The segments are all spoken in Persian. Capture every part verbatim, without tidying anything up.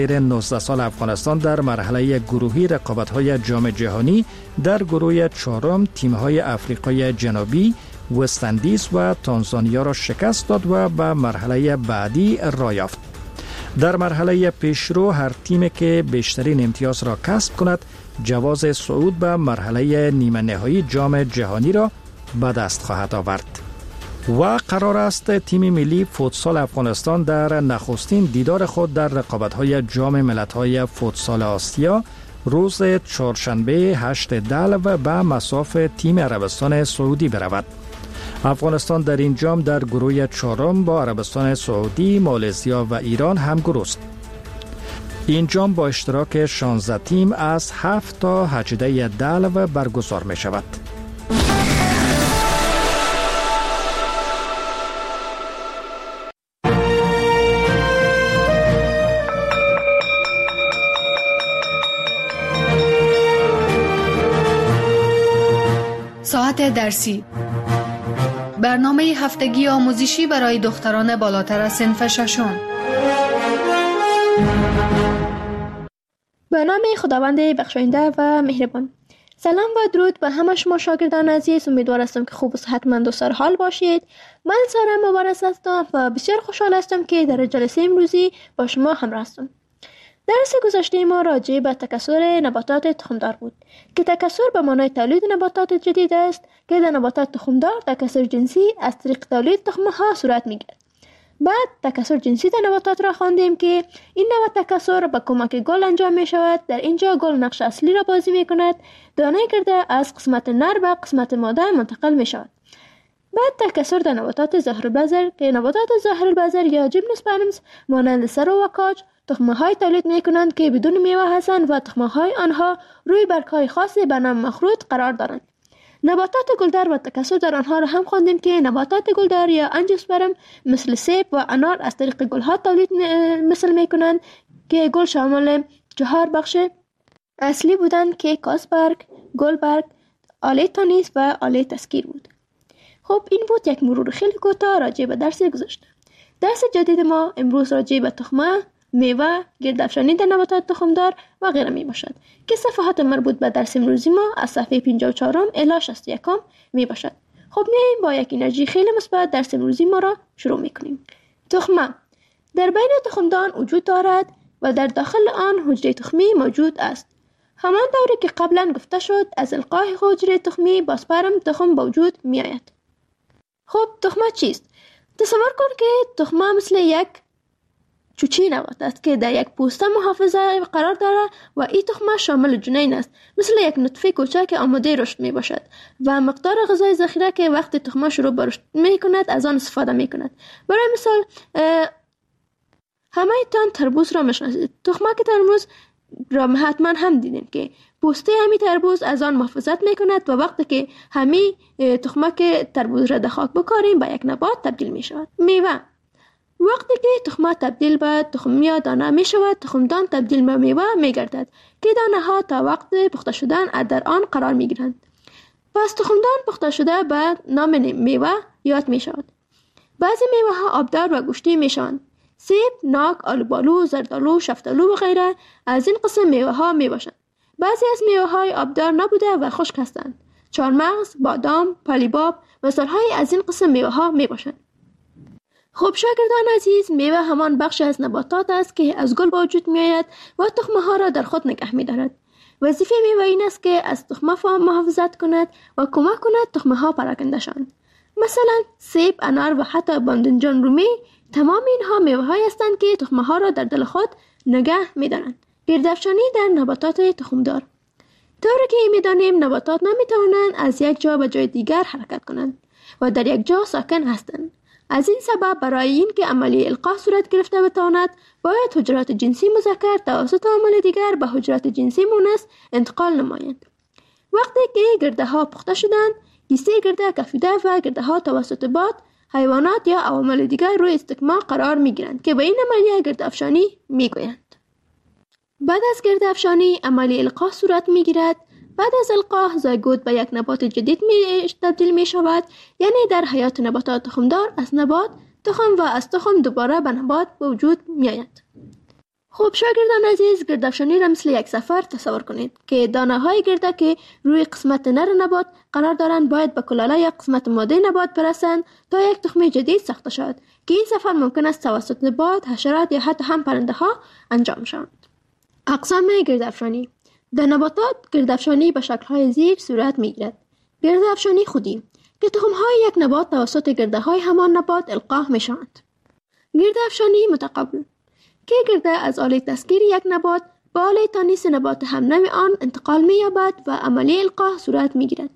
نوزده سال افغانستان در مرحله گروهی رقابت‌های جام جهانی در گروه چهارم تیم‌های آفریقای جنوبی، وست اندیز و تانزانیا را شکست داد و به مرحله بعدی راه یافت. در مرحله پیشرو هر تیمی که بیشترین امتیاز را کسب کند جواز صعود به مرحله نیمه نهایی جام جهانی را به دست خواهد آورد. و قرار است تیم ملی فوتسال افغانستان در نخستین دیدار خود در رقابت‌های جام ملت‌های فوتسال آسیا روز چهارشنبه هشت دلو به مصاف تیم عربستان سعودی برود. افغانستان در این جام در گروه چهارم با عربستان سعودی، مالزیا و ایران همگروه است. این جام با اشتراک شانزده تیم از هفت تا هجده دلو برگزار می شود. ساعت درسی، برنامه هفتگی آموزشی برای دختران بالاتر از صنف ششم. به نام خداوند بخشاینده و مهربان. سلام و درود به همه شما شاگردان عزیز. امیدوار هستم که خوب و صحتمند و سرحال باشید. من سارا مبارز هستم و بسیار خوشحال هستم که در جلسه امروزی با شما همراه هستم. درس گذشته ما راجع به تکثر نباتات تخمدار بود که تکثر به معنای تولید نباتات جدید است که در نباتات تخمدار تکثر جنسی از طریق تولید تخمها صورت میگیرد. بعد تکثر جنسی در نباتات را خواندیم که این نوع تکثر با کمک گل انجام می شود. در اینجا گل نقش اصلی را بازی می کند. دانه گرده از قسمت نر به قسمت ماده منتقل می شود. بعد تکثر در نباتات ظاهرالبذر که نباتات ظاهرالبذر یا جیمنوسپرمز مانند سرو و کاج تخمه های تولید می کنند که بدون میوه هستند و تخمه های آنها روی برگ های خاصی به نام مخروط قرار دارند. نباتات گلدار و تکثر در آنها را هم خواندیم که نباتات گلدار یا انژیوسپرم مثل سیب و انار از طریق گل ها تولید مثل می کنند که گل شامل چهار بخش اصلی بودند که کاسبرگ، گلبرگ، آله تانیس و آله تسکیر بود. خب این بود یک مرور خیلی کوتاه راجع به درس گذشته. درس جدید ما امروز راجع به تخمه، میوه، گردافشانی در نباتات تخمدار و غیره می باشد که صفحات مربوط به درس امروزی ما از صفحه پنجاه و چهار الی شصت و یک می باشد. خب میایم با یک انرژی خیلی مثبت درس امروزی ما را شروع می کنیم. تخمه در بین تخمدان وجود دارد و در داخل آن حجره تخمی موجود است. همان طوری که قبلا گفته شد از القای حجره تخمی با سپرم تخم به وجود می آید. خب تخمه چیست؟ تصور کن که تخمه مثل یک چوچی نبات است که در یک پوسته محافظه قرار دارد و این تخمه شامل جنین است، مثل یک نطفه کوچک که آماده رشد می باشد و مقدار غذای ذخیره که وقتی تخمه شروع به رشد می کند از آن استفاده می کند. برای مثال همه تان تربوز را میشناسید. تخمه که تربوز را حتما هم دیدین که پوسته همی تربوز از آن محافظت می کند و وقتی که همی تخمه که تربوز را در خاک بکاریم به یک نبات تبدیل می شود. میوه وقتی که تخمه تبدیل به تخم یا دانه می شود، تخمدان تبدیل به میوه می گردد که دانه ها تا وقت پخته شدن در آن قرار می گیرند. پس تخمدان پخته شده به نام میوه یاد می شود. بعضی میوه ها آبدار و گوشتی می شوند. سیب، ناک، آلوبالو، زردالو، شفتالو و غیره از این قسم میوه ها می باشند. بعضی از میوه های آبدار نبوده و خشک هستند. چهارمغز، بادام، پالیباب مثال های از این قسم میوه ها می باشند. خب شاگردان عزیز، میوه همان بخش از نباتات است که از گل به وجود می آید و تخمه ها را در خود نگه می دارد. وظیفه میوه این است که از تخمه محافظت کند و کمک کند تخمه ها پراکنده شوند. مثلا سیب، انار و حتی باذنجان رومی تمام اینها میوه های هستند که تخمه ها را در دل خود نگه می دارند. گردافشانی در نباتات تخمدار. طوری که می دانیم نباتات نمی توانند از یک جا به جای دیگر حرکت کنند و در یک جا ساکن هستند. از این سبب برای این که عملیه القاح صورت گرفته بتواند باید حجرات جنسی مذکر توسط عامل دیگر به حجرات جنسی مؤنث انتقال نمایند. وقتی که گرده ها پخته شدند، کیسه گرده کفیده و گرده ها توسط باد، حیوانات یا عوامل دیگر روی استکمام قرار می گیرند که به این عملیه گردافشانی می گویند. بعد از گردافشانی عملیه القاح صورت می گیرد. بعد از القاح زایگوت به یک نبات جدید می تبدیل می شود، یعنی در حیات نباتات تخمدار از نبات تخم و از تخم دوباره به نبات به وجود می آید. خب شاگردان عزیز، گردافشانی را مثل یک سفر تصور کنید که دانه های گرده که روی قسمت نر نبات قرار دارند باید به کلاله یک قسمت ماده نبات برسند تا یک تخم جدید ساخته شود که این سفر ممکن است توسط باد، حشرات یا حتی هم پرنده ها انجام شود. اقسام گردافشانی: در نباتات گردافشانی به شکل های زیر صورت می گیرد. گردافشانی خودی که تخم های یک نبات توسط گرده های همان نبات القا می شوند. گردافشانی متقابل که گرده از آله تسکیر یک نبات به آله تانیس نبات همنوع آن انتقال می یابد و عملی القاح صورت می گیرد.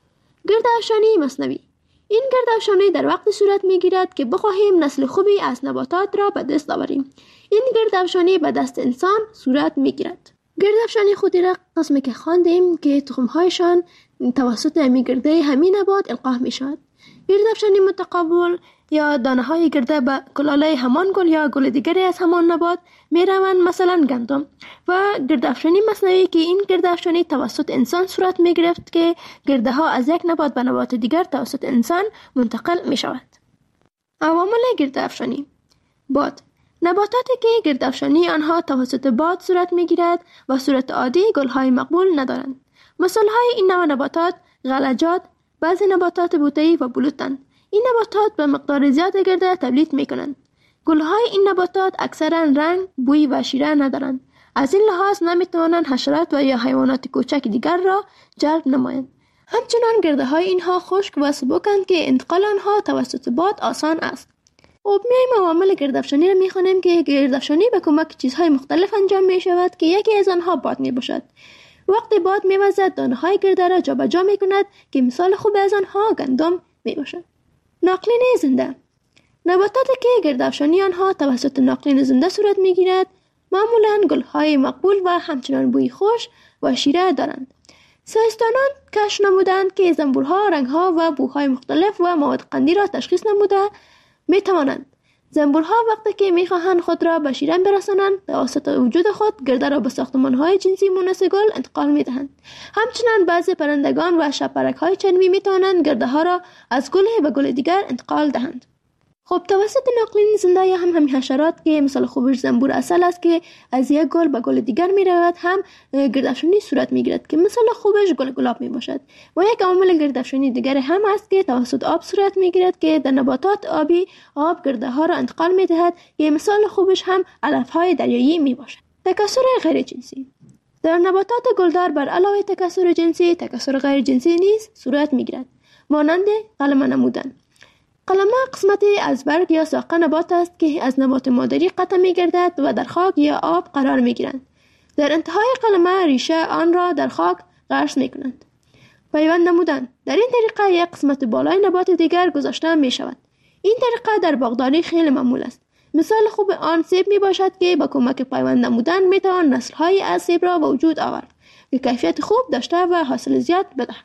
گردافشانی مصنوی: این گردافشانی در وقت صورت می گیرد که بخواهیم نسل خوبی از نباتات را به دست آوریم. این گردافشانی به دست انسان صورت می گیرد. گردافشانی خودی را قسمی که خواندیم که تخمهایشان توسط همی گرده همین نبات القاح می شود. گردافشانی متقابل یا دانه های گرده به کلاله همان گل یا گل دیگری از همان نبات می روند، مثلا گندم. و گردافشانی مصنوعی که این گردافشانی توسط انسان صورت می گرفت که گرده ها از یک نبات به نبات دیگر توسط انسان منتقل می شود. عوامل گردافشانی: باد. نباتاتی که گردافشانی آنها توسط باد صورت می گیرد و صورت عادی گل های مقبول ندارند. مثال های این نوع نباتات غلجات، بعضی نباتات بوته‌ای و بلوطند. این نباتات به مقدار زیاد گرده تولید می کنند. گل های این نباتات اکثرا رنگ، بوی و شیره ندارند. از این لحاظ نمی توانند حشرات و یا حیوانات کوچک دیگر را جلب نمایند. همچنان گرده های اینها خشک و سبکند که انتقال آنها توسط باد آسان است. خب میایم عوامل گردافشانی را میخوانیم که گردافشانی به کمک چیزهای مختلف انجام می شود که یکی از آنها باد می باشد. وقتی باد می وزد دانه های گرده را جابجا می کند که مثال خوب از آنها گندم می باشد. ناقلین زنده: نباتاتی که گردافشانی آنها توسط ناقلین زنده صورت می گیرد معمولا گل های مقبول و همچنان بوی خوش و شیره دارند. ساینسدانان کشف نمودند که زنبورها رنگها و بوهای مختلف و مواد قندی را تشخیص نموده می توانند. زنبورها وقتی که می خواهند خود را به شیرین برسانند توسط وجود خود گرده را به ساختمان‌های جنسی مونس گل انتقال می دهند. همچنین بعضی پرندگان و شبپرک‌های چنوی می توانند گرده ها را از گل به گل دیگر انتقال دهند. خب توسط ناقلین زنده یا هم همین حشرات که مثال خوبش زنبور اصل است که از یک گل به گل دیگر می رود هم گردافشانی صورت می گیرد که مثال خوبش گل گلاب می باشد. و یک عامل گردافشانی دیگر هم است که توسط آب صورت می گیرد که در نباتات آبی آب گرده ها را انتقال می دهد که مثال خوبش هم علف های دریایی می باشد. تکثر غیر جنسی: در نباتات گلدار بر علاوه تکثر جنسی تکثر غیر جنسی نیز صورت می گیرد، مانند قلمه نمودن. قلمه قسمتی از برگ یا ساقه نبات است که از نبات مادری قطع می گردد و در خاک یا آب قرار می گیرند. در انتهای قلمه ریشه آن را در خاک غرس می کنند. پیوند نمودن: در این طریقه یک قسمت بالای نبات دیگر گذاشته می شود. این طریقه در باغداری خیلی معمول است. مثال خوب آن سیب می باشد که با کمک پیوند نمودن می توان نسل های از سیب را به وجود آورد که کیفیت خوب داشته و حاصل زیاد بدهد.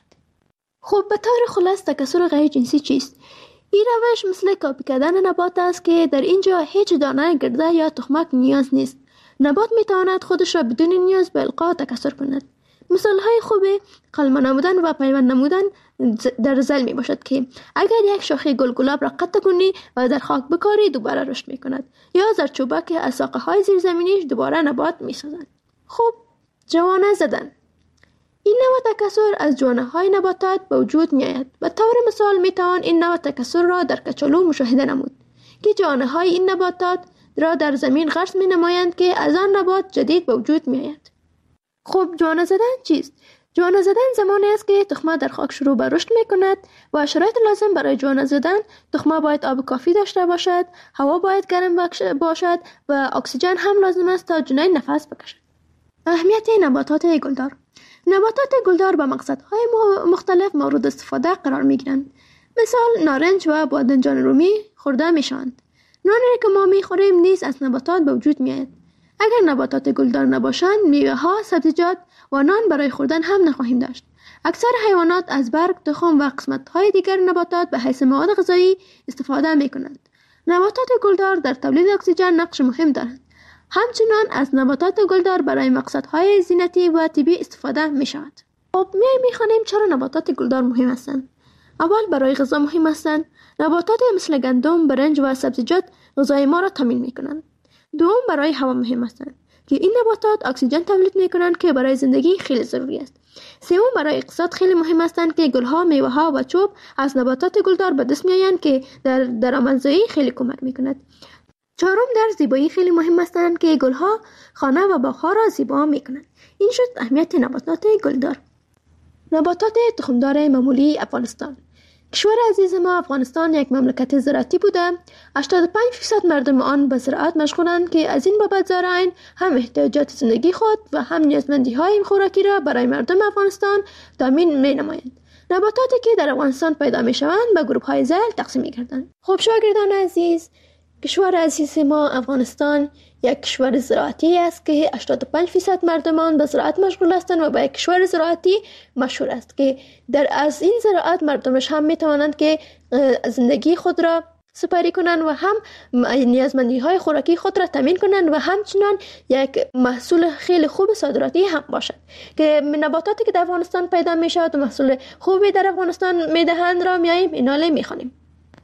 خب به طور خلاص تکثر غیر جنسی چیست؟ این روش مثل کاپی کردن نبات است که در اینجا هیچ دانه گرده یا تخمک نیاز نیست. نبات می تواند خودش را بدون نیاز به القا تکثر کند. مثال های خوب قلمه نمودن و پیوند نمودن در زل می باشد که اگر یک شاخه گل گلاب را قطع کنی و در خاک بکاری دوباره رشد می کند، یا زردچوبه که از ساقه های زیرزمینیش دوباره نبات می سازند. خب جوانه زدن: این نوع تکثر از جوانه های نباتات به وجود می آید. به طور مثال می توان این نوع تکثر را در کچالو مشاهده نمود که جوانه های این نباتات را در زمین غرس می نمایند که از آن نبات جدید به وجود می آید. خب جوانه زدن چیست؟ جوانه زدن زمانی است که تخمه در خاک شروع به رشد می کند و شرایط لازم برای جوانه زدن: تخمه باید آب کافی داشته باشد، هوا باید گرم باشد و اکسیژن هم لازم است تا جنین نفس بکشد. اهمیت نباتات گلدار: نباتات گلدار با مقصدهای مختلف مورد استفاده قرار می گیرند. مثال نارنج و بادنجان رومی خورده می شوند. نانی که ما می خوریم نیز از نباتات به وجود می آید. اگر نباتات گلدار نباشند میوه ها، سبزیجات و نان برای خوردن هم نخواهیم داشت. اکثر حیوانات از برگ، تخم و قسمت های دیگر نباتات به حیث مواد غذایی استفاده می کنند. نباتات گلدار در تولید اکسیژن نقش مهم دارند. همچنان از نباتات گلدار برای مقصدهای زینتی و طبی استفاده می شود. خب میایم میخوانیم چرا نباتات گلدار مهم هستند. اول برای غذا مهم هستند. نباتات مثل گندم، برنج و سبزیجات غذای ما را تامین می کنند. دوم برای هوا مهم هستند. که این نباتات اکسیژن تولید میکنند که برای زندگی خیلی ضروری است. سوم، برای اقتصاد خیلی مهم هستند که گلها، میوه‌ها و چوب از نباتات گلدار به دست میآیند که در درآمدزایی خیلی کمک میکند. چهارم، در زیبایی خیلی مهم هستند که گلها خانه و باغ‌ها را زیبا میکنند. این شد اهمیت نباتات گلدار. نباتات تخمدار معمولی افغانستان. کشور عزیز ما افغانستان یک مملکت زراعتی بوده. هشتاد و پنج درصد مردم آن به زراعت مشغولند که از این بابت زارعین هم احتیاجات زندگی خود و هم نیازمندی‌های خوراکی را برای مردم افغانستان تامین می‌نمایند. نباتاتی که در افغانستان پیدا می‌شوند به گروه‌های ذیل تقسیم می‌گردند. خب شاگردان عزیز، کشور عزیز ما افغانستان یک کشور زراعتی است که هشتاد و پنج درصد مردمان به زراعت مشغول هستند و به یک کشور زراعتی مشهور است که در از این زراعت مردمش هم میتوانند که زندگی خود را سپری کنند و هم نیازمندی های خوراکی خود را تامین کنند و همچنان یک محصول خیلی خوب صادراتی هم باشد که نباتاتی که در افغانستان پیدا می شود و محصول خوبی در افغانستان میدهند را میاییم ایناله میخوانیم.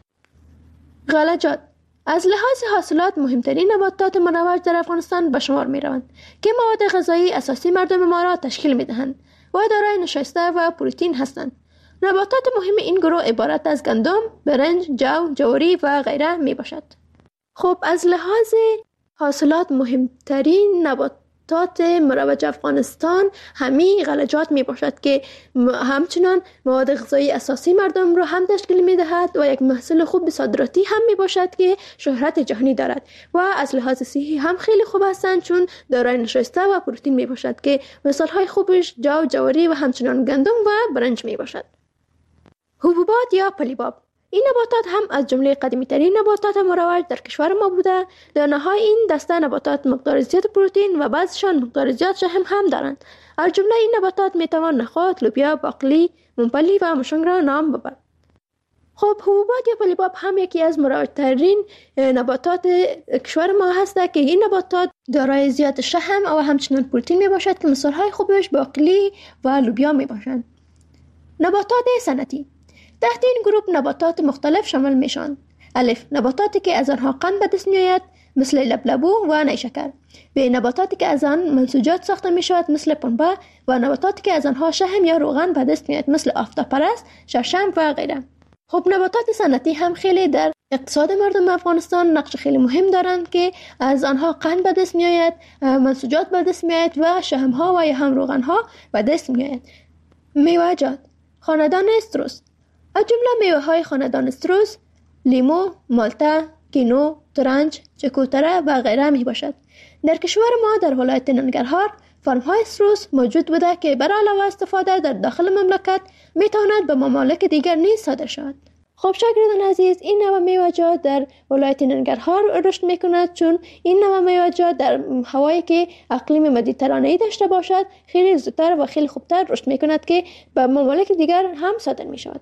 غلجات از لحاظ حاصلات مهمترین نباتات مروج در افغانستان به شمار می روند که مواد غذایی اساسی مردم ما را تشکیل می دهند و دارای نشایسته و پروتئین هستند. نباتات مهم این گروه عبارت از گندم، برنج، جو، جواری و غیره می باشد. خب از لحاظ حاصلات مهمترین نباتات مروج افغانستان همین غلجات می باشد که همچنان مواد غذایی اساسی مردم را هم تشکیل می دهد و یک محصول خوب صادراتی هم می باشد که شهرت جهانی دارد و از لحاظ صحی هم خیلی خوب هستند چون دارای نشایسته و پروتئین می باشد که مثال های خوبش جو، جواری و همچنان گندم و برنج می باشد. حبوبات یا پلیباب، این نباتات هم از جمله قدیمی ترین نباتات مروج در کشور ما بوده. دانه های این دسته نباتات مقدار زیاد پروتئین و بعضشان مقدار زیاد شحم هم دارند. از جمله این نباتات میتوان نخود، لوبیا، باقلی، ممپلی و مشنگ را نام ببرد. خب حبوبات یا پلیباب هم یکی از مروج ترین نباتات کشور ما هسته که این نباتات دارای زیاد شحم و همچنان پروتئین می باشد که مثال های خوبش باقلی و لوبیا می باشند. نباتات صنعتی تحت این گروه نباتات مختلف شامل میشوند. الف، نباتاتی که از آنها قند به دست میآید مثل لبلبو و نیشکر. ب، نباتاتی که از آن منسوجات ساخته میشود مثل پنبه و نباتاتی که از آنها شحم یا روغن به دست میآید مثل آفتابپرست، شړشم و غیره. خب نباتات صنعتی هم خیلی در اقتصاد مردم افغانستان نقش خیلی مهم دارند که از آنها قند به دست میآید، منسوجات به دست میآید و شحم ها و یا هم روغن ها به دست میآید. میوه‌جات خاندان استروس، از جمله میوه های خاندان استروس لیمو، مالته، کینو، ترنج، چکوتره و غیره می باشد. در کشور ما در ولایت ننگرهار فارم های استروس موجود بوده که برای علاوه استفاده در داخل مملکت می تواند به ممالک دیگر نیز صادر شود. خب شاگردان عزیز، این نوع میوه‌جات در ولایت ننگرهار رشد می کند چون این نوع میوه‌جات در هوایی که اقلیم مدیترانه‌ای داشته باشد خیلی زودتر و خیلی خوبتر رشد می کند که به ممالک دیگر هم صادر می شود.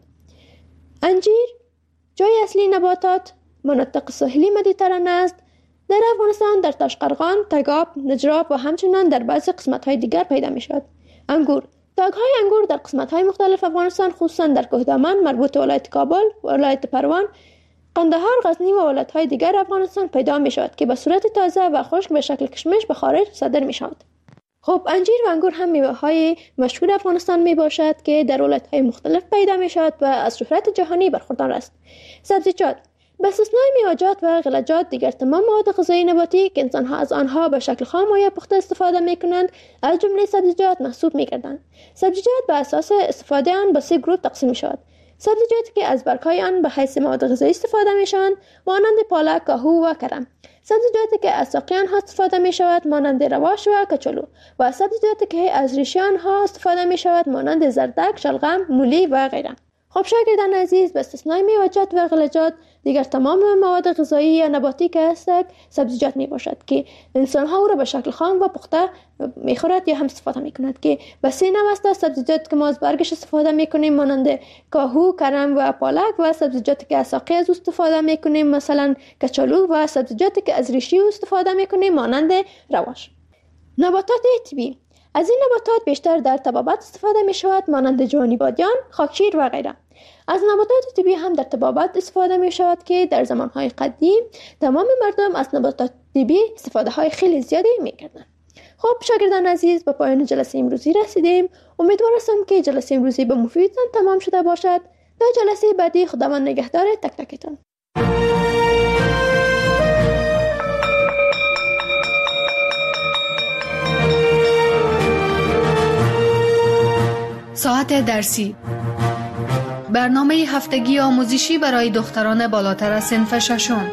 انجیر جای اصلی نباتات مناطق ساحلی مدیترانه است. در افغانستان در تاشقرغان، تگاب، نجراب و همچنان در بعضی قسمت‌های دیگر پیدا می‌شود. انگور تاگ‌های انگور در قسمت‌های مختلف افغانستان خصوصا در کوهدامن مربوط ولایت کابل، ولایت پروان، قندهار، غزنی و ولایت‌های دیگر افغانستان پیدا می‌شود که به صورت تازه و خشک به شکل کشمش به خارج صادر می‌شود. خب انجیر و انگور هم میوه‌های مشهور افغانستان می باشد که در ولایت‌های مختلف پیدا می شود و از شهرت جهانی برخوردار است. سبزیجات به استثنای میوه‌جات و غلجات دیگر تمام مواد غذایی نباتی که انسان‌ها از آنها به شکل خام و یا پخته استفاده می کنند از جمله سبزیجات محسوب می گردند. سبزیجات به اساس استفاده آن به سه گروه تقسیم می شود. سبزیجاتی که از برگ‌های آن به حیث مواد غذایی استفاده می شوند مانند پالک، کاهو و کرم. سبزیجاتی که از ساقه آنها استفاده می شود مانند رواش و کچالو و سبزیجاتی که از ریشه آنها استفاده می شود مانند زردک، شلغم، مولی و غیره. خب شاگردان عزیز، به استثنای میوه‌جات و غلجات دیگر تمام مواد غذایی یا نباتی که هستند سبزیجات می باشد که انسان ها او را به شکل خام و پخته می خورد یا هم استفاده می کند که به سه نوع است. سبزیجات که ما از برگش استفاده می کنیم مانند کاهو، کرم و پالک و سبزیجاتی که از ساقه از استفاده می کنیم مثلا کچالو و سبزیجاتی که از ریشه استفاده می کنیم مانند رواش. نباتات طبیعی از این نباتات بیشتر در طبابت استفاده می شود مانند جوانی بادیان، خاکشیر و غیره. از نباتات طبیعی هم در طبابت استفاده می شود که در زمانهای قدیم تمام مردم از نباتات طبیعی استفاده های خیلی زیادی می کردند. خب شاگردان عزیز، به پایان جلسه امروزی رسیدیم. امیدوارم که جلسه امروزی به مفیدتان تمام شده باشد. تا جلسه بعدی خداوند نگهدار تک تکتان. ساعت درسی، برنامه هفتگی آموزشی برای دختران بالاتر از صنف ششم.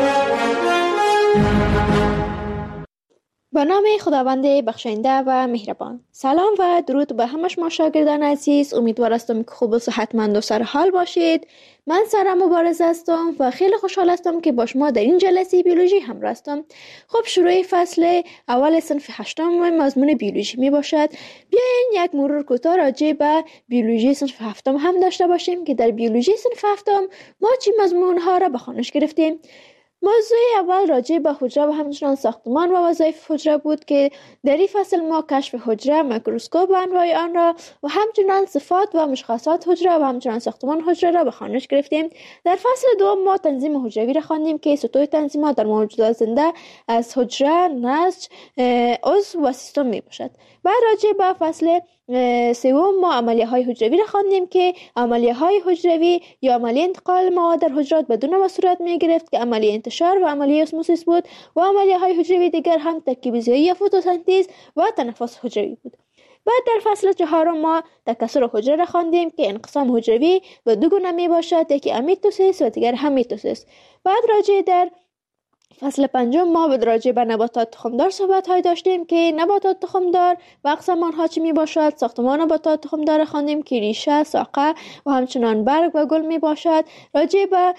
به نام خداوند بخشنده و مهربان. سلام و درود به همه شما شاگردان عزیز. امیدوار هستم که خوب و صحتمند و سرحال باشید. من سارا مبارز هستم و خیلی خوشحال هستم که با شما در این جلسه بیولوژی همراه هستم. خب شروع فصل اول صنف هشتم و مضمون بیولوژی می باشد. بیاین یک مرور کوتاه راجع به بیولوژی صنف هفتم هم داشته باشیم که در بیولوژی صنف هفتم ما چی مضمون ها را به خوانش گرفتیم. موضوع اول راجع به حجره و همچنان ساختمان و وظایف حجره بود که در این فصل ما کشف حجره، میکروسکوپ و انواع آن را و همچنان صفات و مشخصات حجره و همچنان ساختمان حجره را به خوانش گرفتیم. در فصل دوم ما تنظیم حجروی را خواندیم که سطوح تنظیمات در موجودات زنده از حجره، نسج، عضو و سیستم می باشد. بعد راجع به فصل سوم ما عملیه های حجروی را خواندیم که عملیه های حجروی یا عملیه انتقال مواد در حجرات به دو نوع صورت می گرفت که عملیه انتشار و عملیه اسموسیس بود و عملیه های حجروی دیگر هم ترکیب ریزی یا فتوسنتز و تنفس حجروی بود. بعد در فصل چهارم ما تکثر حجره را خواندیم که انقسام حجروی به دو گونه می باشد، یکی امیتوسیس و دیگر هم میتوسیس. بعد راجع در فصل پنجم ما به راجع به نباتات تخمدار صحبت های داشتیم که نباتات تخمدار و اقسام آنها چی می باشد. ساختمان نباتات تخمدار خواندیم که ریشه، ساقه و همچنان برگ و گل می باشد. راجع به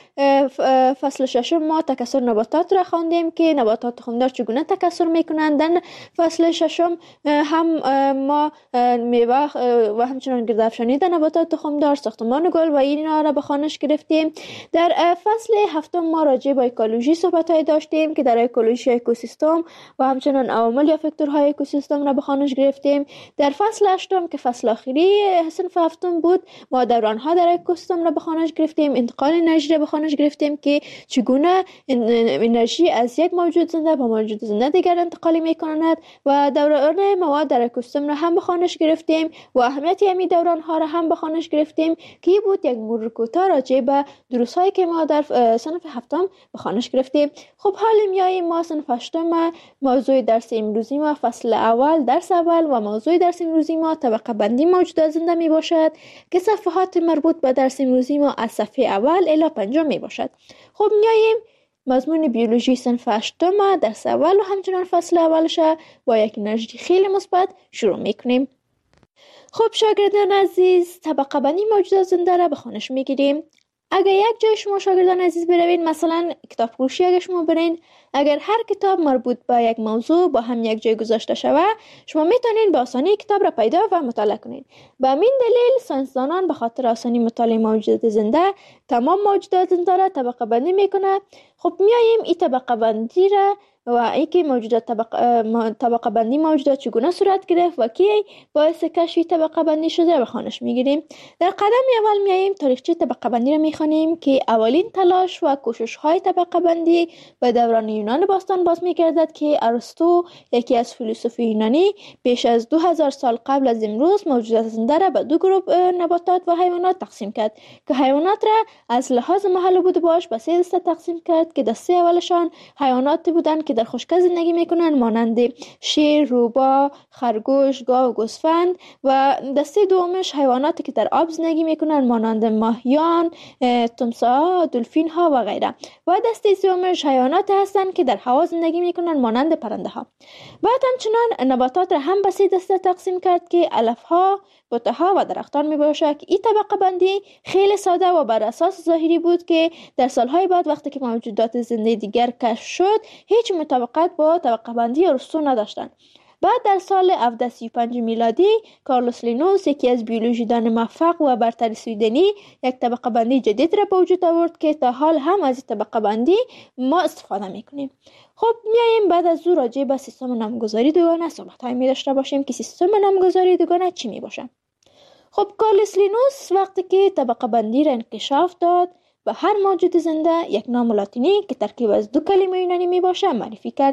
فصل ششم ما تکثر نباتات را خواندیم که نباتات تخمدار چگونه تکثر می کنند. در فصل ششم هم ما میوه و همچنان گردافشانی در نباتات تخمدار، ساختمان گل و اینا را به خوانش گرفتیم. در فصل هفتم ما راجع به اکولوژی صحبت های داشتیم که در اکولوژی اکوسیستم و همچنان عوامل یا فاکتورهای اکوسیستم را به خوانش گرفتیم. در فصل هشتم که فصل آخری صنف هفتم بود ما دورانها در اکوسیستم را به خوانش گرفتیم. انتقال انرژی را به خوانش گرفتیم که چگونه انرژی از یک موجود زنده به موجود زنده دیگر انتقال می‌کند و دوران مواد در اکوسیستم را هم به خوانش گرفتیم و اهمیت همین دورانها را هم به خوانش گرفتیم که بود یک مرور کوتاه راجع به دروس‌هایی که ما در صنف هفتم به خوانش گرفتیم. خب حالا میاییم ما صنف هشتم موضوع درس امروزی ما فصل اول درس اول و موضوع درس امروزی ما طبقه بندی موجودات زنده می باشد که صفحات مربوط به درس امروزی ما از صفحه اول الی پنجم می باشد. خب میاییم مضمون بیولوژی صنف هشتم درس اول و همچنان فصل اولش با یک انرژی خیلی مثبت شروع میکنیم. خب شاگردان عزیز، طبقه بندی موجودات زنده را به خوانش میگیریم. اگر یک جای شما شاگردان عزیز بروین، مثلا کتاب فروشی اگر شما برین، اگر هر کتاب مربوط به یک موضوع با هم یک جای گذاشته شوه، شما میتونین به آسانی کتاب را پیدا و مطالعه کنین. به همین دلیل ساینسدانان به خاطر آسانی مطالعه موجودات زنده تمام موجودات زنده را طبقه بندی میکنه. خب میاییم این طبقه بندی را و اینکه موجودات طبقه طبقه بندی موجودات چگونه صورت گرفت و کی باعث کشف طبقه بندی شده به خوانش میگیریم. در قدم اول میاییم تاریخچه طبقه بندی را میخوانیم که اولین تلاش و کوشش های طبقه بندی به دوران یونان باستان باز میگردد که ارسطو، یکی از فیلسوفان یونانی، بیش از دو هزار سال قبل از امروز موجودات زنده را به دو گروه نباتات و حیوانات تقسیم کرد که حیوانات را از لحاظ محل بود باش به سه دسته تقسیم کرد که دسته اولشان حیواناتی بودند که در خشکی زندگی میکنند مانند شیر، روباه، خرگوش، گاو، گوسفند و دسته دومش حیواناتی که در آب زندگی میکنند مانند ماهیان، تمساح، دلفین ها و غیره و دسته سومش حیواناتی هستند که در هوا زندگی میکنند مانند پرنده ها. بعد همچنان نباتات را هم به سه دسته تقسیم کرد که علف ها، بوته ها و درختان می باشد. این طبقه بندی خیلی ساده و بر اساس ظاهری بود که در سالهای بعد وقتی که موجودات زنده دیگر کشف شد هیچ مطابقت با طبقه بندی ارسطو نداشتند. بعد در سال هفتصد و سی و پنج میلادی کارلوس لینوس، یکی از بیولوژیدان موفق و برتر سویدنی، یک طبقه بندی جدید را به وجود آورد که تا حال هم از این طبقه بندی ما استفاده میکنیم. خب میایم بعد از او راجع به سیستم نامگذاری دوگانه صحبت های می داشته باشیم که سیستم نامگذاری دوگانه چی می باشه. خب کارلوس لینوس وقتی که طبقه بندی را انکشاف داد و هر موجود زنده یک نام لاتینی که ترکیب از دو کلمه یونانی می باشه معرفی کرد.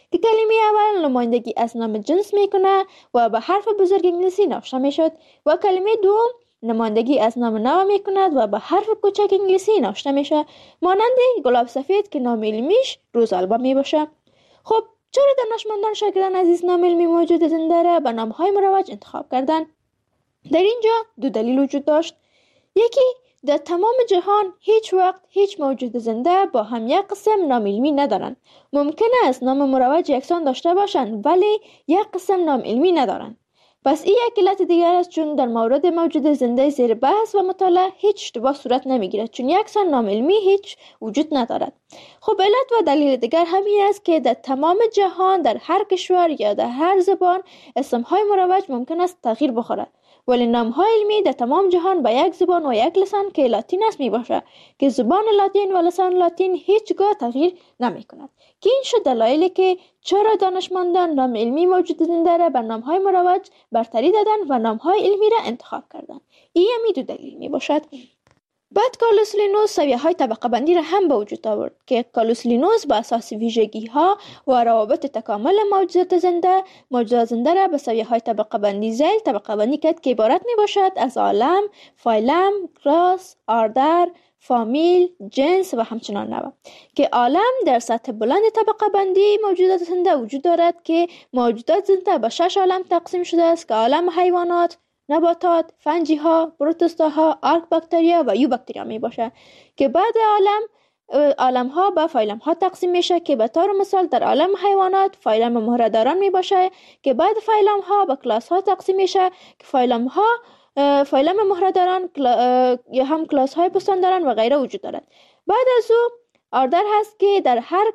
که کلمه اول نمایندگی از نام جنس میکنه و به حرف بزرگ انگلیسی نوشته میشد و کلمه دوم نمایندگی از نام نو میکند و به حرف کوچک انگلیسی نوشته میشه، مانند گلاب سفید که نام علمیش روزالبا می باشه. خب چرا دانشمندان شاگردان عزیز نام علمی موجود زنده را به نامهای مروج انتخاب کردند؟ در اینجا دو دلیل وجود داشت. یکی، در تمام جهان هیچ وقت هیچ موجود زنده با هم یک قسم نام علمی ندارند. ممکنه از نام مروج یکسان داشته باشند ولی یک قسم نام علمی ندارند. پس این یک علت دیگر است، چون در مورد موجود زنده زیر بحث و مطالعه هیچ اشتباه صورت نمیگیرد، چون یکسان نام علمی هیچ وجود ندارد. خب علت و دلیل دیگر همین است که در تمام جهان در هر کشور یا در هر زبان اسمهای مروج ممکن است تغییر بخورد، ولی نامهای علمی در تمام جهان با یک زبان و یک لسان که لاتین است می باشه که زبان لاتین و لسان لاتین هیچگاه تغییر نمی کند. که این شد دلایلی که چرا دانشمندان نام علمی موجود زنده را بر نامهای مروج برتری دادن و نامهای علمی را انتخاب کردند. این همی دو دلیل می باشد. بعد کارلوس لینوس سویه های طبقه بندی را هم به وجود آورد که کارلوس لینوس با اساس ویژگی ها و روابط تکامل موجودات زنده موجودات زنده را به سویه های طبقه بندی ذیل طبقه بندی کرد که عبارت می باشد از عالم، فایلم، کلاس، آردر، فامیل، جنس و همچنان نوع. که عالم در سطح بلند طبقه بندی موجودات زنده وجود دارد که موجودات زنده به شش عالم تقسیم شده است که عالم حیوانات، نباتات، فنجی ها، پروتوستا ها، آرک باکتریا و یو باکتریا می باشه که بعد عالم عالم ها به فایلم ها تقسیم میشه که به طور مثال در عالم حیوانات فایلم مهره‌داران می باشه که بعد فایلم ها به کلاس ها تقسیم میشه که فایلم ها فایلم مهره‌داران یا هم کلاس های پستانداران و غیره وجود دارد. بعد از او آردر هست که در هر